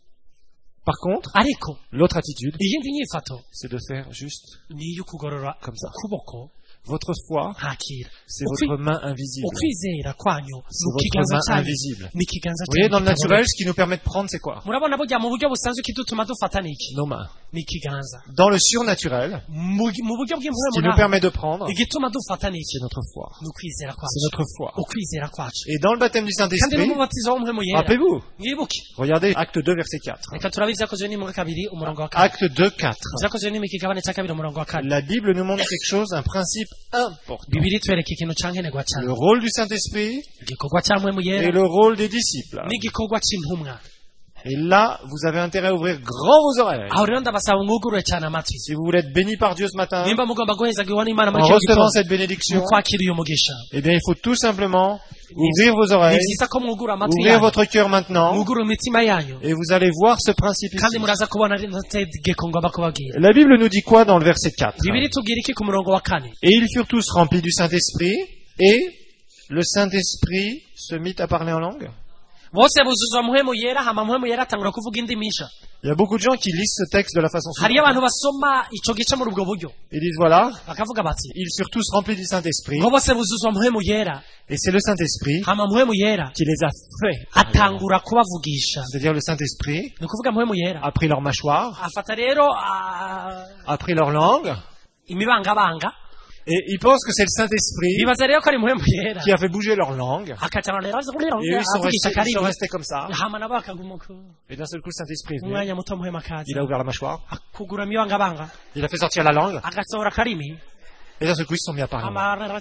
Par contre, ariko l'autre attitude, iyindi nyifato c'est de faire juste ni iyo kugorora comme ça. ukuboko Votre foi, nkakira. c'est Ukwi- votre main invisible. ukwizera kwanyu C'est ni votre ikiganza main cyanyu, invisible. ni ikiganza Vous voyez, cyanyu dans le kitaboneka. naturel, ce qui nous permet de prendre, c'est quoi? murabona burya mu buryo busanzwe ikidutuma dufata ni iki? Nos mains. ni ikiganza. Dans le surnaturel, mu mu buryo ce qui bw'impwemu nous naho permet de prendre, igituma dufata ni iki? c'est notre foi. ni ukwizera C'est kwacu, notre foi. ukwizera kwacu. Et dans le baptême du kandi Saint-Esprit, n'umubatizo w'umuhemu yera, rappelez-vous, mwibuke, regardez Acte deux, verset quatre. reka turabe ivyakozwe n'imwe kabiri umurongo wa kane, Acte deux, quatre. ivyakozwe n'imwe ikigabane cya kabiri umurongo wa kane. La Bible nous montre quelque chose, un principe important. bibiri twereka ikintu cankenerwa Le cyane, rôle du Saint-Esprit igikorwa cya mpwemu et yera le rôle des disciples. n'igikorwa c'intumwa. Et là, vous avez intérêt à ouvrir grand vos oreilles. aho rero ndabasaba mwugurure cyane amatwi, Si vous voulez être béni par Dieu ce matin, nimba mugomba guhezagirwa n'imana muri en kino recevant gitondo cette bénédiction, mu kwakira uyu mugisha, eh bien, il faut tout simplement ouvrir vos ni oreilles, vyiza ko mwugura amatwi ouvrir yanyu, votre cœur maintenant, mwugurure imitima yanyu, et vous allez voir ce principe kandi ici. muraza kubona rino tegeko ngomba kubabwira. La Bible nous dit quoi dans le verset quatre? bibiri tubwira iki ku murongo wa kane? Et ils furent tous remplis du Saint-Esprit et le Saint-Esprit se mit à parler en langue? bose buzuzwa muhemu yera hama muhemu yera atangura kuvuga indimi nshya. Il y a beaucoup de gens qui lisent ce texte de la façon hariyo suivante. abantu basoma ico gice muri ubwo buryo Ils disent voilà, bakavuga bati ils furent tous remplis du Saint-Esprit, ngo bose buzuzwa muhemu yera et c'est le Saint-Esprit hama muhemu yera qui les a fait. atangura kubavugisha. C'est-à-dire le Saint-Esprit ni ukuvuga muhemu yera a pris leur mâchoire, afata rero ah, a pris leur langue, imibangabanga et ils pensent que c'est le Saint-Esprit bibaza rero ko ari muhemu yera qui a fait bouger leur langue, akacana rero et eux ils sont avugisha restés, ils karimi sont restés comme ça, hama nabo bakagumuka et d'un seul coup le Saint-Esprit est venu, umwanya muto muhemu il akaza a ouvert la mâchoire, akugura imibangabanga il a fait sortir la langue, agasohora karimi et d'un seul coup ils se sont mis à parler.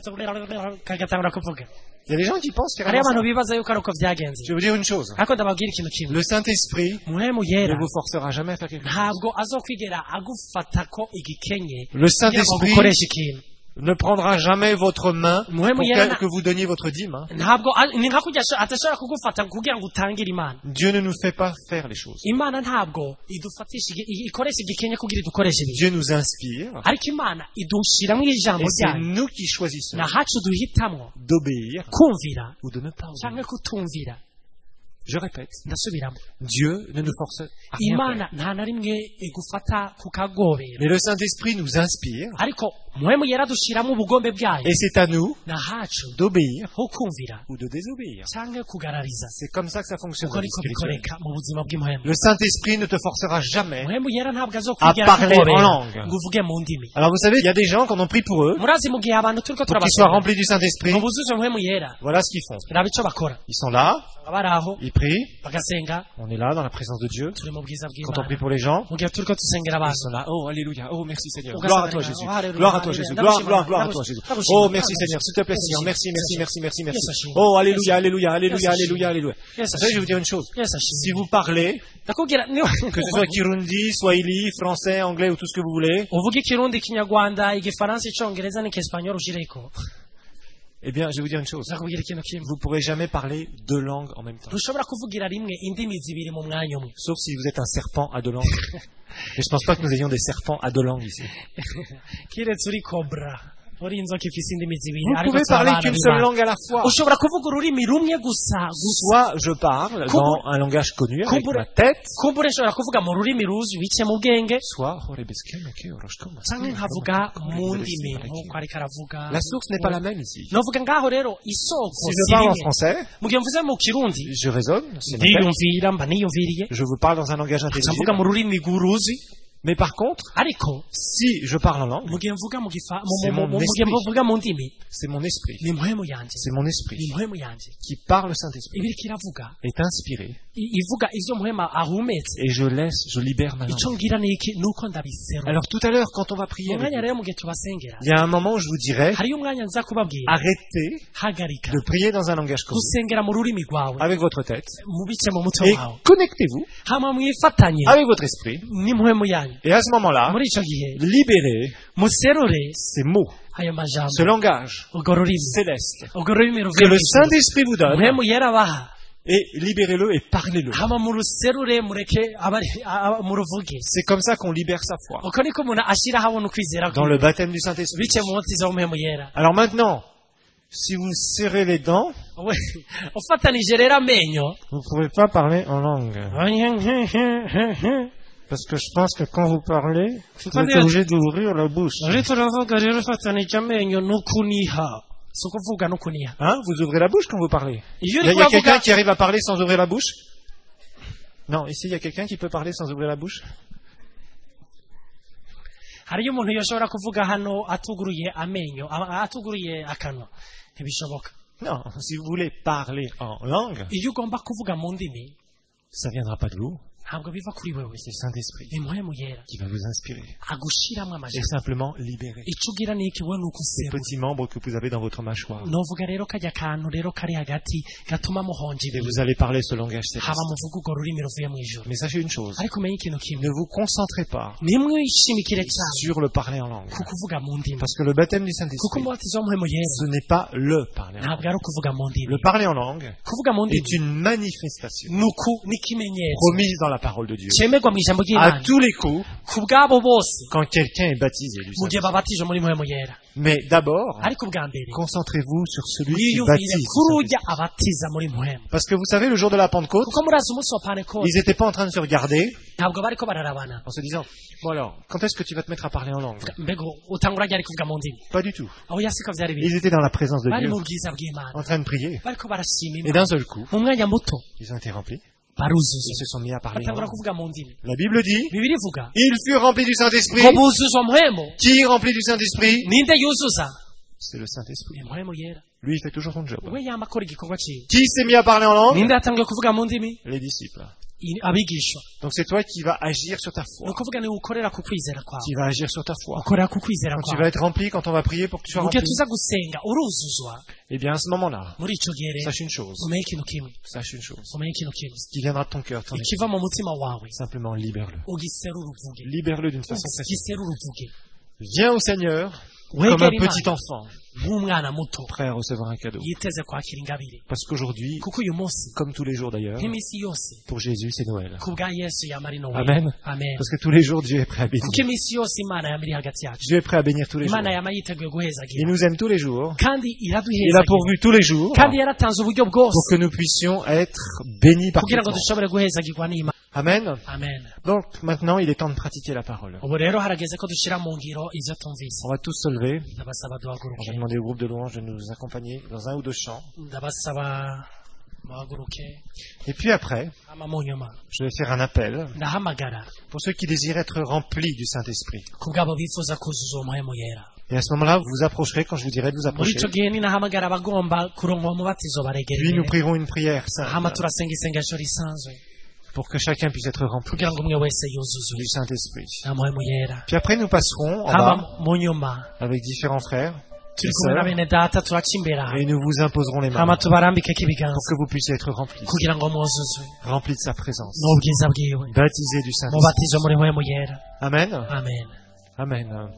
kagatangura kuvuga. Il y a des gens qui pensent hariyo carrément abantu ça. bibaza yuko ari uko byagenze. Je vais vous dire une chose, ariko ndababwira ikintu kimwe, le Saint-Esprit muhemu ne yera vous forcera jamais à faire quelque chose. ntabwo azokwigera agufatako igikenye Le kugira ngo Saint-Esprit ukoreshe ikintu. ne prendra jamais votre main pour Muhemu yera que, que vous donniez votre dîme. hein. ntabwo a- ni nka kujya atashobora kugufata kugira ngo utangire imana. Dieu ne nous fait pas faire les choses. Imana ntabwo idufatisha igi- i- ikoresha igikenye kugira idukoreshe ibintu, Dieu nous inspire ariko imana idushyiramo ijambo et c'est ryayo nous qui choisissons na hacu duhitamwo d'obéir kumvira ou de ne pas cyangwa obéir. kutumvira. Je répète, ndasubiramo, Dieu ne nous force à rien faire. imana nta na rimwe igufata kukagobera, Mais le Saint-Esprit nous inspire ariko muhemu yera dushyiramo ubugombe bwayo et c'est à nous na hacu d'obéir ho kumvira ou de désobéir. cyangwa kugarariza. C'est comme ça que ça fonctionne uko dans le niko spirituel. bikoreka mu buzima bw'imuhemu. Le Saint-Esprit ne te forcera jamais. muhemu yera ntabwo À azokwigera parler en kugobera langue. ngo uvuge mu ndimi. Alors vous savez, il y a des gens qu'on en prie pour eux, murazi mu gihe abantu turiko pour qu'ils soient turabasoma remplis du Saint-Esprit. ngo buzuze muhemu yera, Voilà ce qu'ils font. raba ico bakora. Ils sont là, bari aho ils prient, bagasenga, on est là dans la présence de Dieu. turi mu bwiza Quand on prie bw'imana pour les gens, mu gihe turiko dusengera ils abantu. sont là, oh alléluia, oh merci Seigneur, Ugasanga gloire à toi rero, Jésus, oh, alléluia, gloire à toi alléluia, Jésus, gloire, ndagushima, gloire, gloire à toi ndagushima, Jésus. ndagushima, Oh merci ndagushima. Seigneur, s'il te plaît Yes, Seigneur, Seigneur. merci, merci, Yes, merci, merci, merci. Yes, Seigneur. Oh Yes, alléluia, Seigneur. alléluia, alléluia, Yes, alléluia, alléluia. Yes, Vous savez, je vais vous dire une chose. Yes, Si vous parlez, ndakubwira ni- que ce soit Kirundi, Swahili, français, anglais ou tout ce que vous voulez, uvuga ikirundi, ikinyarwanda, igifaransa, icongereza n'ikiespanyol ushireko, eh bien, je vais vous dire une chose. ndakubwira ikintu kimwe, Vous pourrez jamais parler deux langues en même temps. ntushobora kuvugira rimwe indimi zibiri mu mwanya umwe, Sauf si vous êtes un serpent à deux langues. Et je pense pas que nous ayons des serpents à deux langues ici. kiretse uri cobra uri inzoka ifise indimi zibiri. Vous ariko pouvez si abana parler qu'une b'Imana. seule langue à la fois. ushobora kuvuga ururimi rumwe gusa gusa. Soit je parle Kubu- dans un langage connu avec Kubure- ma tête, kumbure nshobora kuvuga mu rurimi ruzi wice mu bwenge, soit Horebeskem, ok, Oroshkom, canke nkavuga mu ndimi nk'uko ariko aravuga. La source n'est pas la même ici. novuga ngaho rero isoko Si je si parle en rimwe. français, mu gihe mvuze mu kirundi je raisonne, c'est ma tête. ndiyumvira mba niyumviriye, Je vous parle dans un langage nkavuga intelligible. mu rurimi rw'uruzi, Mais par contre, ariko si je parle en langue, mu gihe mvuga mu gifa mu- C'est mu- mon mu- mu gihe esprit. mvuga mu ndimi c'est mon esprit. ni muhemu yanje, C'est mon ni esprit muhemu yanje qui, par le Saint-Esprit, ibiriko iravuga, est inspiré. i- ivuga ivyo muhema ahumetse. Et je laisse, je libère ma ico langue. ngira ni iki nuko ndabiserura. Alors tout à l'heure, quand on va prier, mu avec mwanya vous, rero mu gihe tubasengera il y a un moment où je vous dirais, hariyo umwanya nza kubabwira arrêtez hagarika de prier dans un langage connu gusengera mu rurimi rwawe avec votre tête mu bice mu mutwe et wawe, connectez-vous hama mwifatanye avec votre esprit. n'impwemu yanyu. Et à ce moment-là, muri ico gihe libérez muserure ces mots, ayo majambo, ce langage urwo rurimi, céleste urwo rurimi que ruvuye le mw'ijuru. Saint-Esprit vous donne muhemu yera baha, et libérez-le et parlez-le. hama muruserure mureke abari- a- a- muruvuge. C'est comme ça qu'on libère sa foi uko niko umuntu ashira habona ukwizera dans kwiwe, le baptême du Saint-Esprit. bice mu mutiza w'umuhemu yera. Alors maintenant, si vous serrez les dents, We, ufatanije rero amenyo, vous ne pouvez pas parler en langue. Parce que je pense que quand vous parlez, vous êtes obligé d'ouvrir la bouche. rero turavuga rero ufatanije amenyo n'ukuniha, si ukuvuga n'ukuniha. Hein? Vous ouvrez la bouche quand vous parlez. iyo Il y a, uri il y a quelqu'un kuvuga qui arrive à parler sans ouvrir la bouche? Non, ici il y a quelqu'un qui peut parler sans ouvrir la bouche? hariyo umuntu yoshobora kuvuga hano atuguruye amenyo, a- atuguruye akanwa, ntibishoboka. Non, si vous voulez parler en langue, iyo ugomba kuvuga mu ndimi ça viendra pas de vous, ntabwo biva kuri wewe, c'est le Saint-Esprit ni muhemu yera qui va vous inspirer. agushiramwo Et amajambo. simplement libérer ico ugira ni iki? we nuko ces userura. petits membres que vous avez dans votre mâchoire. novuga rero kajya kantu rero kari hagati gatuma muhonja Et ibintu, vous allez parler ce langage céleste. haba muvuga urwo rurimi ruvuye mu ijuru. Mais sachez une chose, ariko umenye ikintu kimwe, ne vous concentrez pas nimwishimikire cyane sur le parler en langue. ku kuvuga mu ndimi, Parce que le baptême du kuko Saint-Esprit, umubatizo w'umuhemu yera ce n'est pas le parler en langue. ntabwo ari ukuvuga mu ndimi. Le parler en langue kuvuga mu est ndimi une manifestation nuku n'ikimenyetso promise dans la la parole de Dieu. cyemerwa mu ijambo À ry'Imana tous les coups, ku bwabo bose quand quelqu'un est baptisé du mu gihe Saint-Esprit. babatije muri mpwemu yera Mais d'abord, ariko ubwa mbere concentrez-vous sur celui qui wiyumvire baptise. kuri ujya abatiza muri mpwemu Parce que vous savez, le jour de la Pentecôte, kuko murazi umunsi wa pantekote ils n'étaient pas en train de se regarder ntabwo bariko bararabana en se disant, bon alors, quand est-ce que tu vas te mettre à parler en langue? mbega utangura ryari kuvuga mu ndimi Pas du tout. aho yasiko vyari biri Ils étaient dans la présence de bari Dieu, mu bwiza bw'Imana en train de prier. bariko barashima Et Imana d'un seul coup, mu mwanya muto ils ont été remplis. baruzuza Ils se sont mis à parler en batangura langue. kuvuga mu ndimi La Bible dit, bibiri ivuga ils furent remplis du Saint-Esprit. ngo buzuzwa mpwemu Qui est rempli du Saint-Esprit? ninde yuzuza C'est le Saint-Esprit. ni mpwemu yera Lui, il fait toujours son job. we yama akora igikorwa ciwe Qui s'est mis à parler en langue? ninde yatangiye kuvuga mu ndimi Les disciples. I- abigishwa Donc c'est toi qui vas agir sur ta ni foi. ukuvuga ni ukorera ku kwizera kwawe Qui vas agir sur ta foi. ukorera ku kwizera Quand tu kwawe vas être rempli, quand on va prier pour que tu sois mu gihe rempli, tuza gusenga uruzuzwa eh bien à ce moment-là, muri ico gihe rero sache une chose. umenye ikintu kimwe Sache une chose. umenye ikintu kimwe Ce qui viendra de ton cœur, ton esprit, ikiva mu mutima wawe simplement libère-le. ugiserura uvuge Libère-le d'une façon précise. ugiserura uvuge Viens au Seigneur comme wegera un petit Imana enfant, nk'umwana muto prêt à recevoir un cadeau. yiteze kwakira ingabire Parce qu'aujourd'hui, kuko uyu munsi comme tous les jours d'ailleurs, nk'iminsi yose pour Jésus, c'est Noël. ku bwa yesu yama ari nowe Amen. amen Parce que tous les jours, Dieu est prêt à bénir. kuko iminsi yose imana yama iri hagati yacu Dieu est prêt à bénir tous les jours. imana yama yiteguye Il guhezagira nous aime tous les jours. kandi Il a iraduhezagira pourvu tous les jours kandi yaratanze uburyo bwose pour que nous puissions être bénis kugira ngo parfaitement. dushobore guhezagirwa n'imana Amen. amen Donc maintenant, il est temps de pratiquer la parole. ubu rero harageze ko dushyira mu ngiro ibyo tumvise On va tous se lever. ndabasaba On duhaguruke va demander au groupe de louanges de nous accompagner dans un ou deux chants. ndabasaba muhaguruke Et puis après, hama mu nyuma je vais faire un appel ndahamagara pour ceux qui désirent être remplis du Saint-Esprit. ku bwabo bifuza kuzuza umuhemu yera Et à ce moment-là, vous vous approcherez quand je vous dirai de vous muri approcher. icyo gihe ninahamagara abagomba kuronka umubatizo baregera Puis nous imbere prierons une prière hama simple turasenga isengesho risanzwe pour que chacun puisse être rempli kugira ngo umwe wese yuzuzwe du Saint-Esprit. na muhemu yera Puis après, nous passerons en hama bas mu nyuma avec différents frères et turi kumwe na sœurs bene data turaca imbere aha et nous vous imposerons les mains hama pour tubarambikeko ibiganza que vous puissiez être remplis, kugira ngo muzuzwe remplis de sa présence, n'ubwiza bwiwe baptisés du Saint-Esprit. mubatizo muri muhemu yera Amen. amen Amen.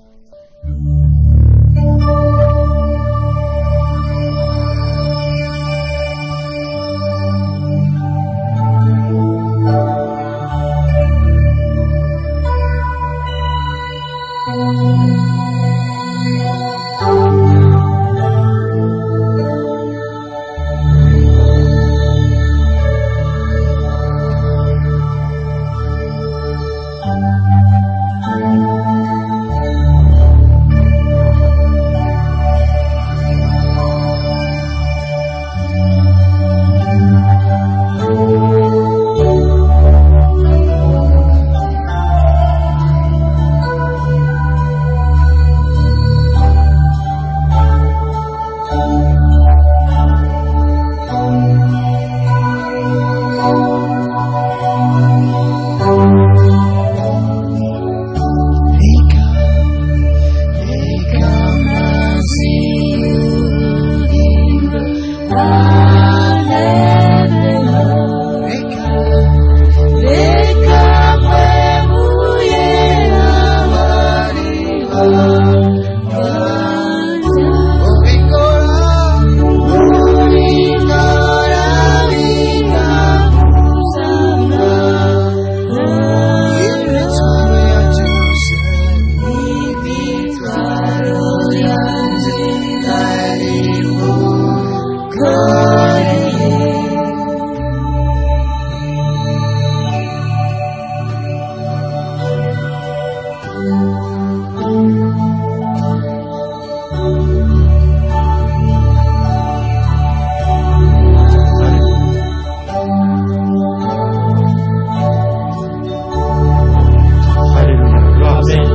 Alléluia. Gloire à Dieu.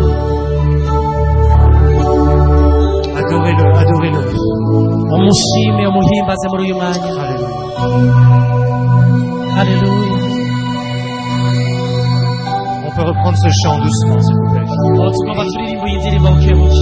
Adorez-le, adorez-le. umushime umuhimbaze muri uyu mwanya Alléluia. haleluya On peut reprendre ce chant doucement, s'il vous plaît. ubu tugomba turirimba iyi ndirimbo bukebuke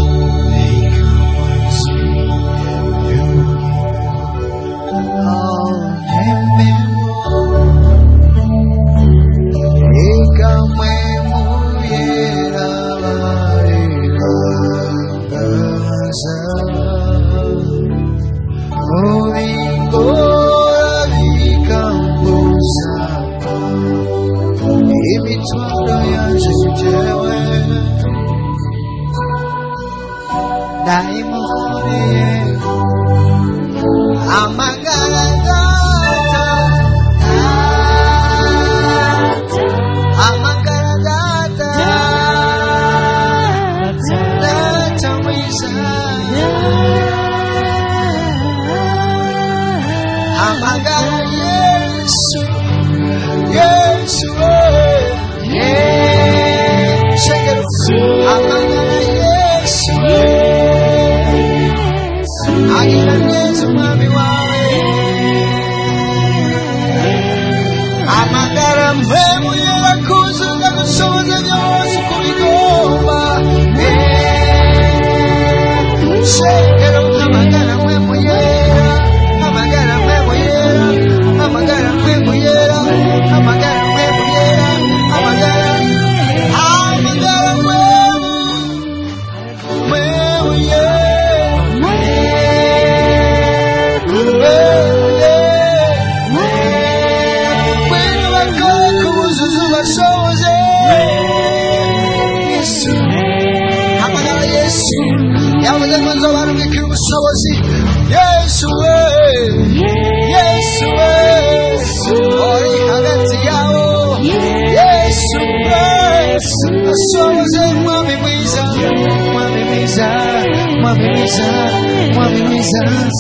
Oh, Hamagara data, hamagara data, data mwiza. Hamagara Yesu, Yesu, Yesu, hamagara Yesu, agira neza umwami wawe. Hamagara mpemu yera kuzuza gushoboza byose uko bigomba. Shekera hamagara mpemu yera, hamagara mpemu yera, hamagara mpemu yera, hamagara mpemu yera, hamagara, hamagara mpemu, mpemu yera, mpemu yera, mpemu bakora kubuzuza ubashoboze. Yesu, hamagara Yesu, yavuze ngo nzobarumikira ubushobozi. Yesu we, Yesu we, uri hagati yabo. Yesu we, ashoboze mwami mwiza, mwami mwiza, mwami mwiza, mwami mwiza.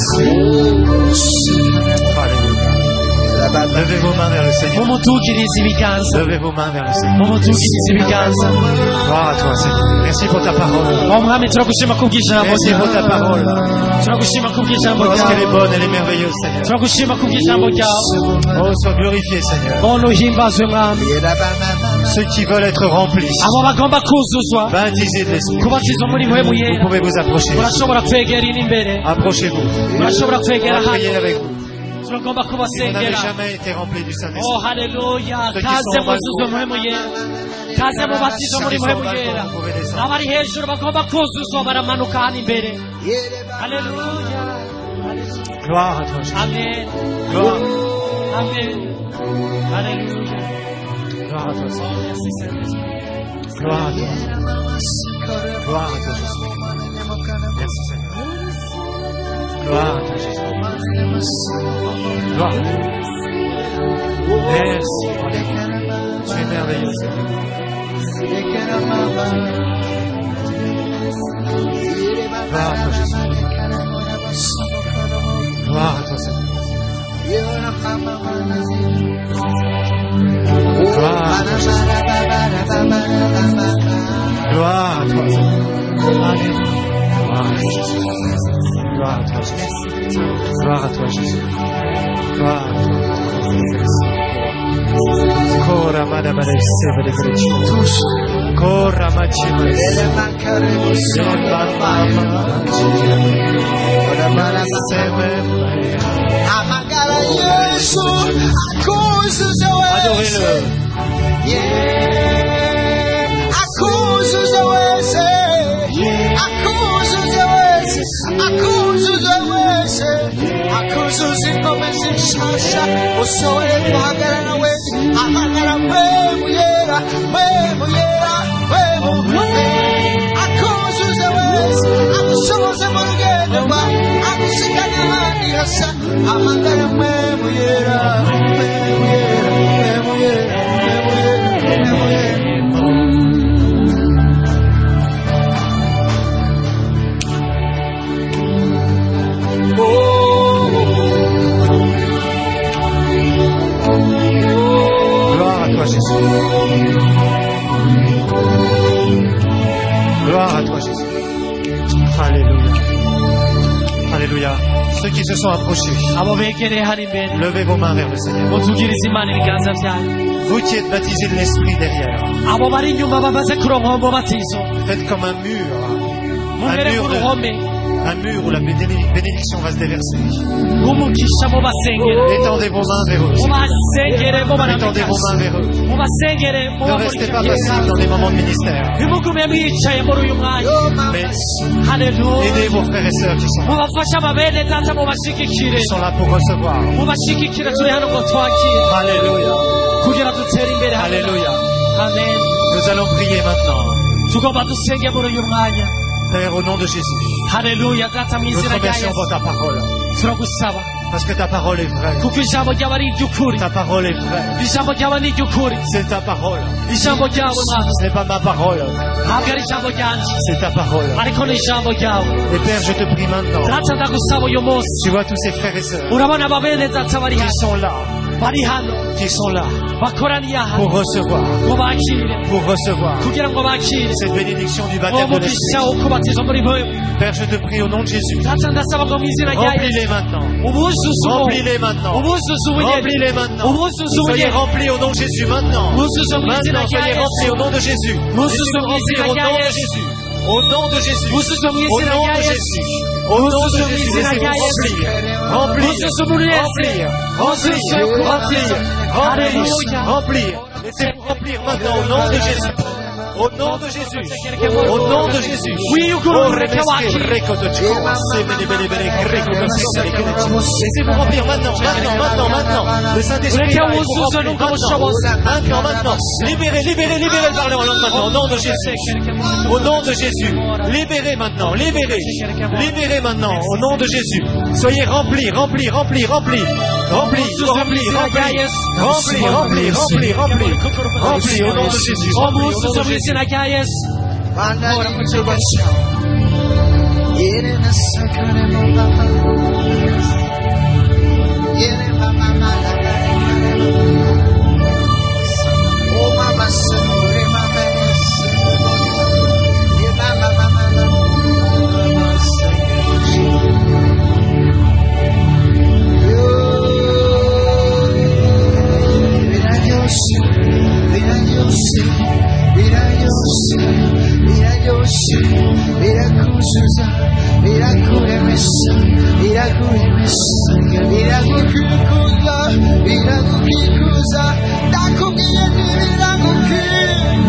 Levez vos mains vers le Seigneur. mumutugirize ibiganza Levez vos mains vers le Seigneur. mumutugirize ibiganza. Gloire à toi, Seigneur. Merci pour ta parole. Mwami turagushima kubw'ijambo Merci pour ta ryawe, parole. turagushima kubw'ijambo Parce qu'elle est ryawe, bonne, elle est merveilleuse, Seigneur. turagushima kubw'ijambo ryawe. Oh, sois glorifié, Seigneur. Bona uhimbazwe mwami. Ceux qui veulent être remplis, abo bagomba kuzuzwa baptisés de l'Esprit, kubatizwa muri mpwemu vous yera, pouvez vous approcher. urashobora kwegera ino imbere, Approchez-vous. urashobora kwegera Priez hano, avec vous. turagomba Vous n'avez kubasengera. jamais été remplis du Oh Saint-Esprit. haleluya, Ceux qui kaze sont en bas, muzuzwe mpwemu yera, kaze mubatizwe muri mpwemu yera. Abari hejuru bagomba kuzuzwa baramanuka hano imbere. Haleluya, Gloire à toi, Jésus. amen, Gloire, amen, haleluya. gloire à toi, Seigneur. Merci Seigneur. Gloire à toi. Gloire à toi, Jésus. Merci, Seigneur. Gloire à toi, Jésus. Gloire à toi. Merci. Tu es merveilleux, Seigneur. Gloire à toi, Jésus. Gloire à toi, Seigneur. Gloire à toi, Jésus. Gloire à toi, Seigneur. Gloire à toi, Jésus. Gloire à toi, Jésus. Gloire à toi, Jésus. Gloire à toi. Cora madabare seve de Tous. Cora machimare. Hamagara Yesu, akuzuze wese. Adorez-le. Yeah. Akuzuze wese. Akuzuze wese. Akuzuze wese. Akuzuze inkomezi nshasha. Ushobore guhagarara wese. Hamagara mpemu yera. Mpemu yera. Mpemu yera. Akuzuze wese. Akushoboze mu rugendo rwawe. Agushikane ahandi hasa. Hamagara mpemu yera. Mpemu yera. Mpemu yera. Mpemu yera. Gloire à toi, Jésus. Gloire à toi, Jésus. Alléluia. Alléluia. Ceux qui se sont approchés, abo begereye hano imbere, levez vos mains vers le Seigneur. mutugirize Imana ibiganza byanyu. Vous qui êtes baptisés de l'Esprit derrière, Abo bari inyuma bamaze kuronka umubatizo, faites comme un mur, mumere mur de- nk'uruhome un mur où la béné- bénédiction va se déverser. rw'umugisha mubasengere, Étendez vos mains vers eux. mubasengere Étendez vos mubaramikazi, mains vers eux. mubasengere Ne muba muri restez icyo pas gihe passifs dans les moments de ministère, ntimugume mwicaye muri uyu mwanya. mais Haleluya, aidez vos frères et sœurs qui sont, mubafashe amabene data, mubashigikire, qui sont là pour recevoir. mubashigikire, turi hano ngo twakire Alléluia. kugira dutere imbere. Alléluia. Amen. Nous allons prier maintenant. Tugomba dusenge muri uyu mwanya. Père, au nom de Jésus, Haleluya, data mu nous te izina rya remercions Yesu pour ta parole. turagusaba Parce que ta parole est vraie. kuko ijambo ryawe ari iry'ukuri. Ta parole est vraie. Ijambo ryawe ni iry'ukuri. C'est ta parole. Ijambo ryawe Mwami. Ce n'est pas ma parole. Ntabwo ari ijambo ryanje. C'est ta parole. Ariko ni ijambo ryawe. Et Père, je te prie maintenant. Data ndagusaba uyu munsi. Tu vois tous ces frères et sœurs Urabona ababene data bari qui hano. sont là, Bari hano. qui sont là Bakoraniye aha. pour recevoir, Ngo bakire. pour recevoir Kugira ngo bakire. cette bénédiction du baptême de Umugisha l'Esprit. wo kubatizwa muri mwe. Père, je te prie au nom de Jésus. Data ndasaba ngo mu izina rya Yesu. Remplis-les maintenant. Ubuzuze ubu. Remplis-les maintenant. Ubuzuze ubugeni. Remplis-les maintenant. Ubuzuze Soyez ubugeni. remplis au nom de Jésus maintenant. Ubuzuze mu izina Maintenant, rya soyez Yesu. remplis au nom de Jésus. Ubuzuze Laissez-vous mu izina remplir au rya nom de Yesu. Jésus. Au nom de Jésus. Ubuzuze mu Au izina nom rya de Yesu. Jésus. Au nom de Ubuzuze mu Jésus. izina Laissez-vous rya Yesu. remplir. Remplir. Ubuzuze muri Yesu. Remplir. Ubuzuze Remplir. kubatiza. Remplir. Haleluya. Remplir. Laissez-vous remplir maintenant au nom de Jésus. Au nom de Jésus. Au nom de Jésus. Wiyugurure kawaki. Laissez-vous remplir maintenant, maintenant, maintenant, maintenant. Le Saint-Esprit va vous remplir maintenant. Maintenant, maintenant. Libérez, libérez, libérez, parlez en langue maintenant. Au nom de Jésus. Au nom de Jésus. Libérez maintenant, libérez. Libérez maintenant. Au nom de Jésus. Soyez remplis, remplis, remplis, remplis. Remplis, remplis, remplis. Remplis, remplis, remplis, remplis. Remplis au nom de Jésus. Remplis au nom de Jésus. izina rya Yesu. Mana ni mcheba chao. Yere na sakare mama. Yere mama mama. Oh mama sakare mama. Yere mama mama. Mira Dios, mira Dios. Mira Dios, mira Dios, mira Kuzuza, mira Kuremesa, mira Kuremesa, mira Kukuza, mira Kukuza, Dakukia, mira Kukia.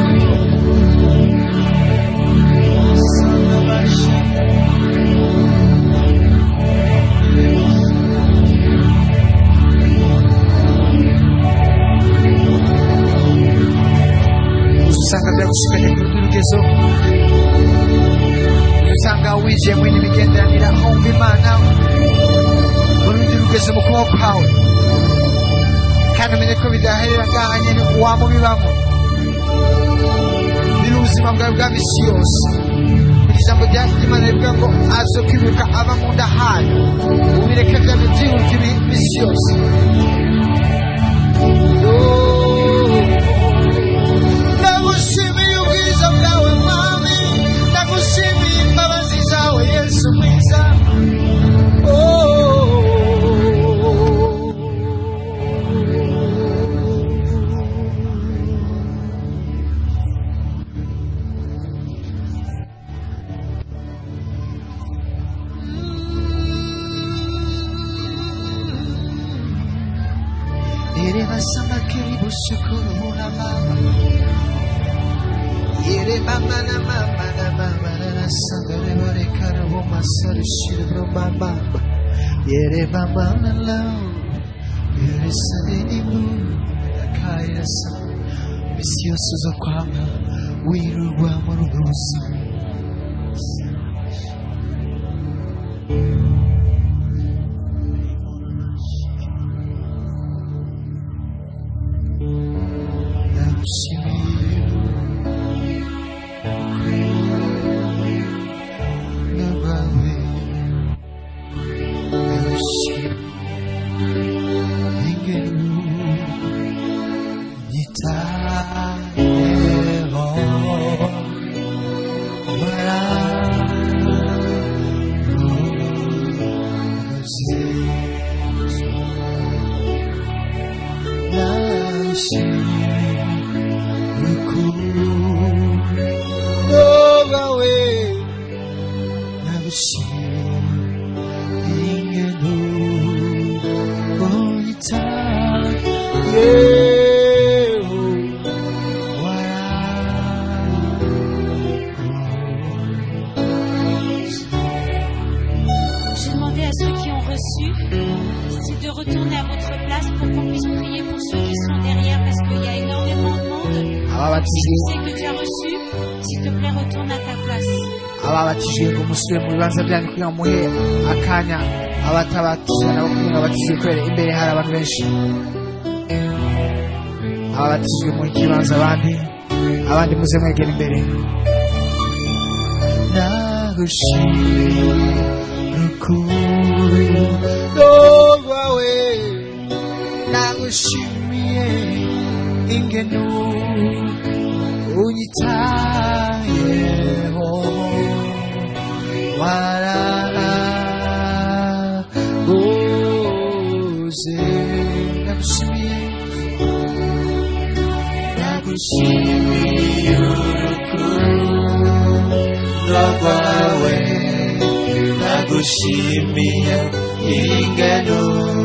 Usanga byagushikanye ku rugezo usanga winjiye muri imigenderanire ahumva imana urundi rugezo mu kuboko kwawe kandi umenye ko bidaherera ngaha nyine uwamubibamo biri ubuzima bwawe bwa misi yose ijambo ry'Imana rivuga ngo azo kwibuka aba mu nda hayo ubireke byawe byibuka imisi yose. Nagushimiye ubwiza bwawe Mwami, nagushimiye imbabazi zawe Yesu mwiza. Ere basama kiribu shukuru muna mama. Yere mama na mama na mama na sangare bare karabu masari shiro mama. Yere mama na la. Yere sadeni mu kaya sa. Misio suzo kwama wiru wa murugusa. J'ai demandé à ceux qui ont reçu, c'est de retourner à votre place pour qu'on puisse prier pour ceux qui sont derrière parce qu'il y a énormément de monde. Si tu sais que tu as reçu, s'il te plaît, retourne à ta place. ababatijwe ngo musubire mu bibanza byanyu kugira ngo muhe akanya abatabatizwa nabo kugira ngo babatizwe kubera imbere hari abantu benshi. Ababatijwe mu kibanza abandi abandi muze mwegera imbere. Nagushimiye urukundo rwawe, nagushimiye ingeno unyitayeho, warabuze. Nagushimiye, nagushimiye urukundo rwawe, nagushimiye ingeno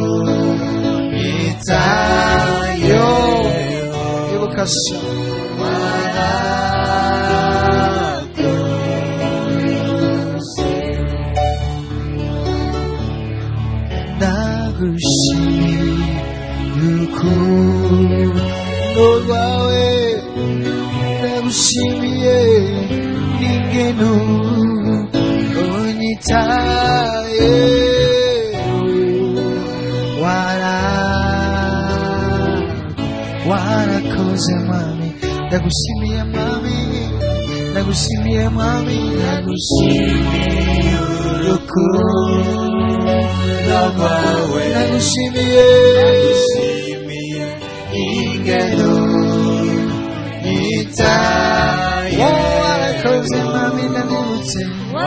unyitayeho. Ibuka nagushimiye urukundo rwawe, nagushimiye ingeno unyitayeho, warakoze mwami. Nagushimiye mwami, nagushimiye mwami, nagushimiye urukundo rwawe, nagushimiye, nagushimiye ingeno unyitayeho. Warakoze mwami, nabibutse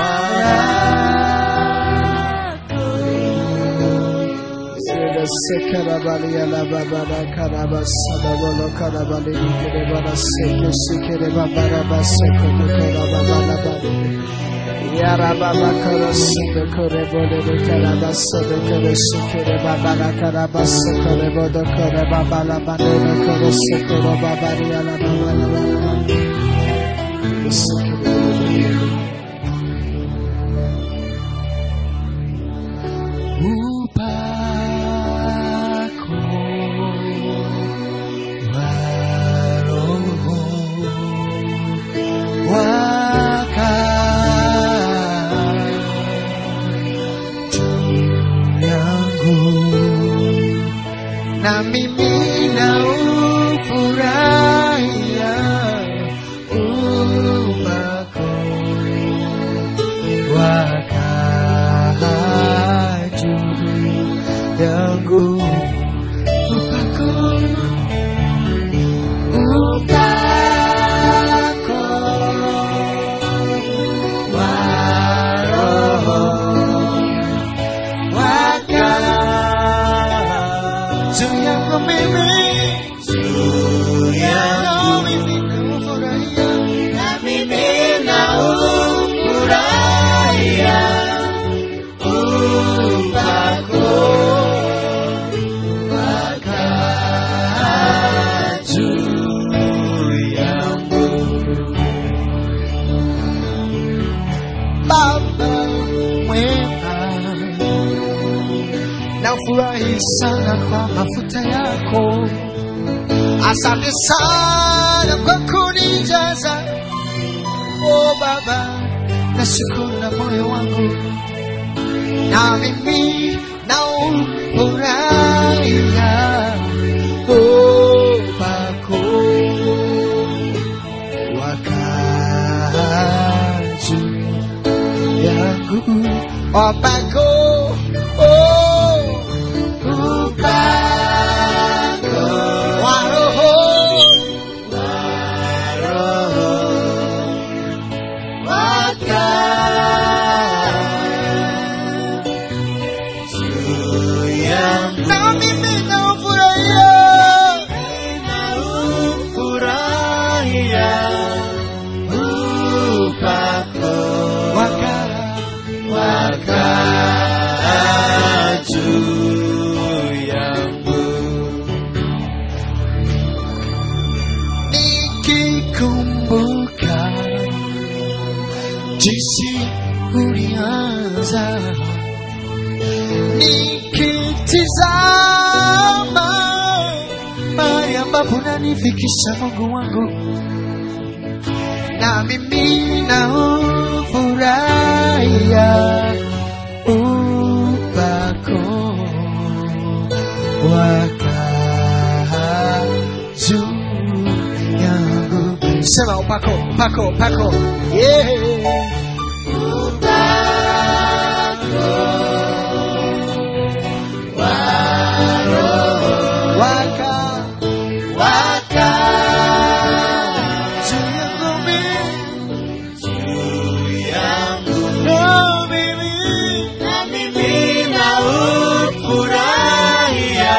Sekarabali ala babara karabasa bolo karabali kere bana seke sikere babara baseke kere babara bali yara baba karası kere bole karabasa kere sikere babara karabasa kere bodo kere babara bali kere sikere babari ala babara na mimi na ufurahia upako wakaa juu yangu, upako upako wa Roho wakaa juu yangu mimi, juu yangu mimi na ufurahia, na mimi na ufurahia upako wakaa juu yangu. Baba mwema, nafurahi sana kwa mafuta yako. Asante sana kwa kunijaza. Oh Baba, nashukuru na moyo wangu, na mimi na ufurahia upako wakaa juu yangu, upako oh upako wa Roho na mimi na ufurahia upako wakaa juu yangu. Nikikumbuka jinsi ulianza, nikitizama mahali ambapo unanifikisha Mungu wangu, na mimi naufurahia upako wakaa juu yangu. Sema upako, upako, upako. Yeah. Upako wa Roho waka waka juu yangu mimi, juu yangu na mimi, na mimi naufurahia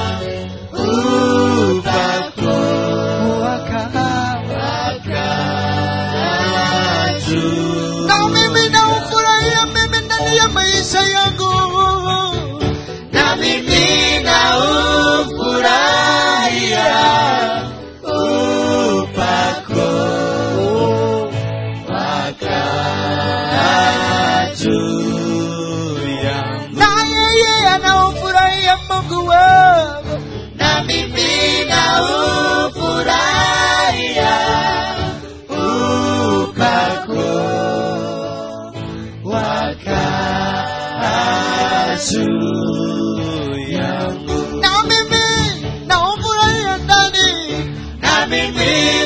upako waka waka juu. Na mimi naufurahia mimi ndani ya maisha yangu, na mimi naufurahia upako waka juu yangu. Na yeye anaufurahia Mungu wangu, na mimi naufurahia upako waka juu yangu. Na mimi naufurahia ndani, na mimi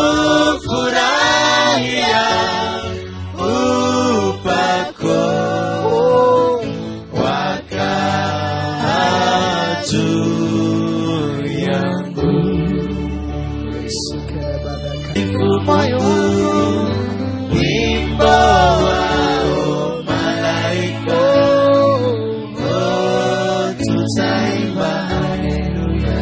naufurahia upako waka juu yangu. Moyo wangu wimbo wao malaika, oh, tutaimba haleluya.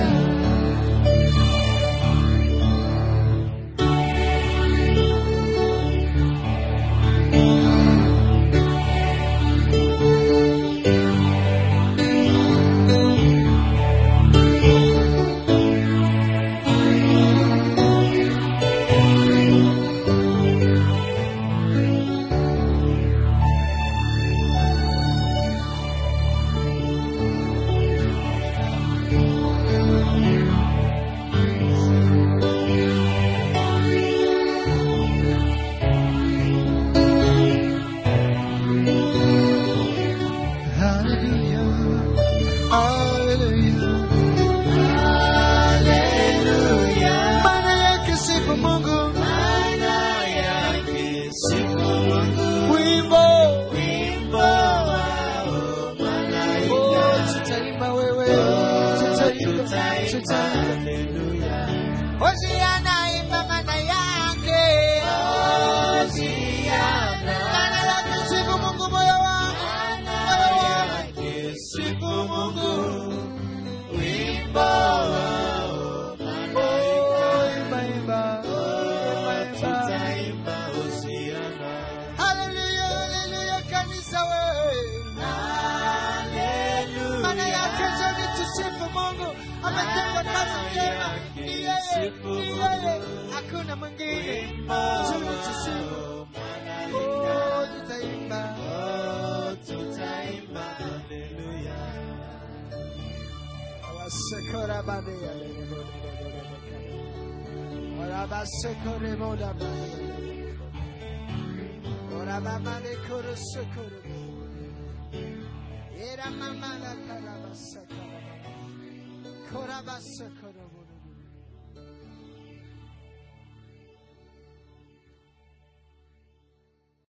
Hosiana imba maana yake, Hosiana maana yake sifu Mungu moyo wangu, moyo wangu sifu Mungu, wimbo wao malaika, imba imba tutaimba Hosiana. Haleluya, haleluya kanisa wewe, haleluya maana yake zote tusifu Mungu, ametenda kazi njema. Hakuna mwingine tusifu. Oh, tutaimba, oh, tutaimba haleluya. Wasekora badia, ora basekore moda badia, ora mama de koro sekoro, era mama la kara basekora, kora basekoro.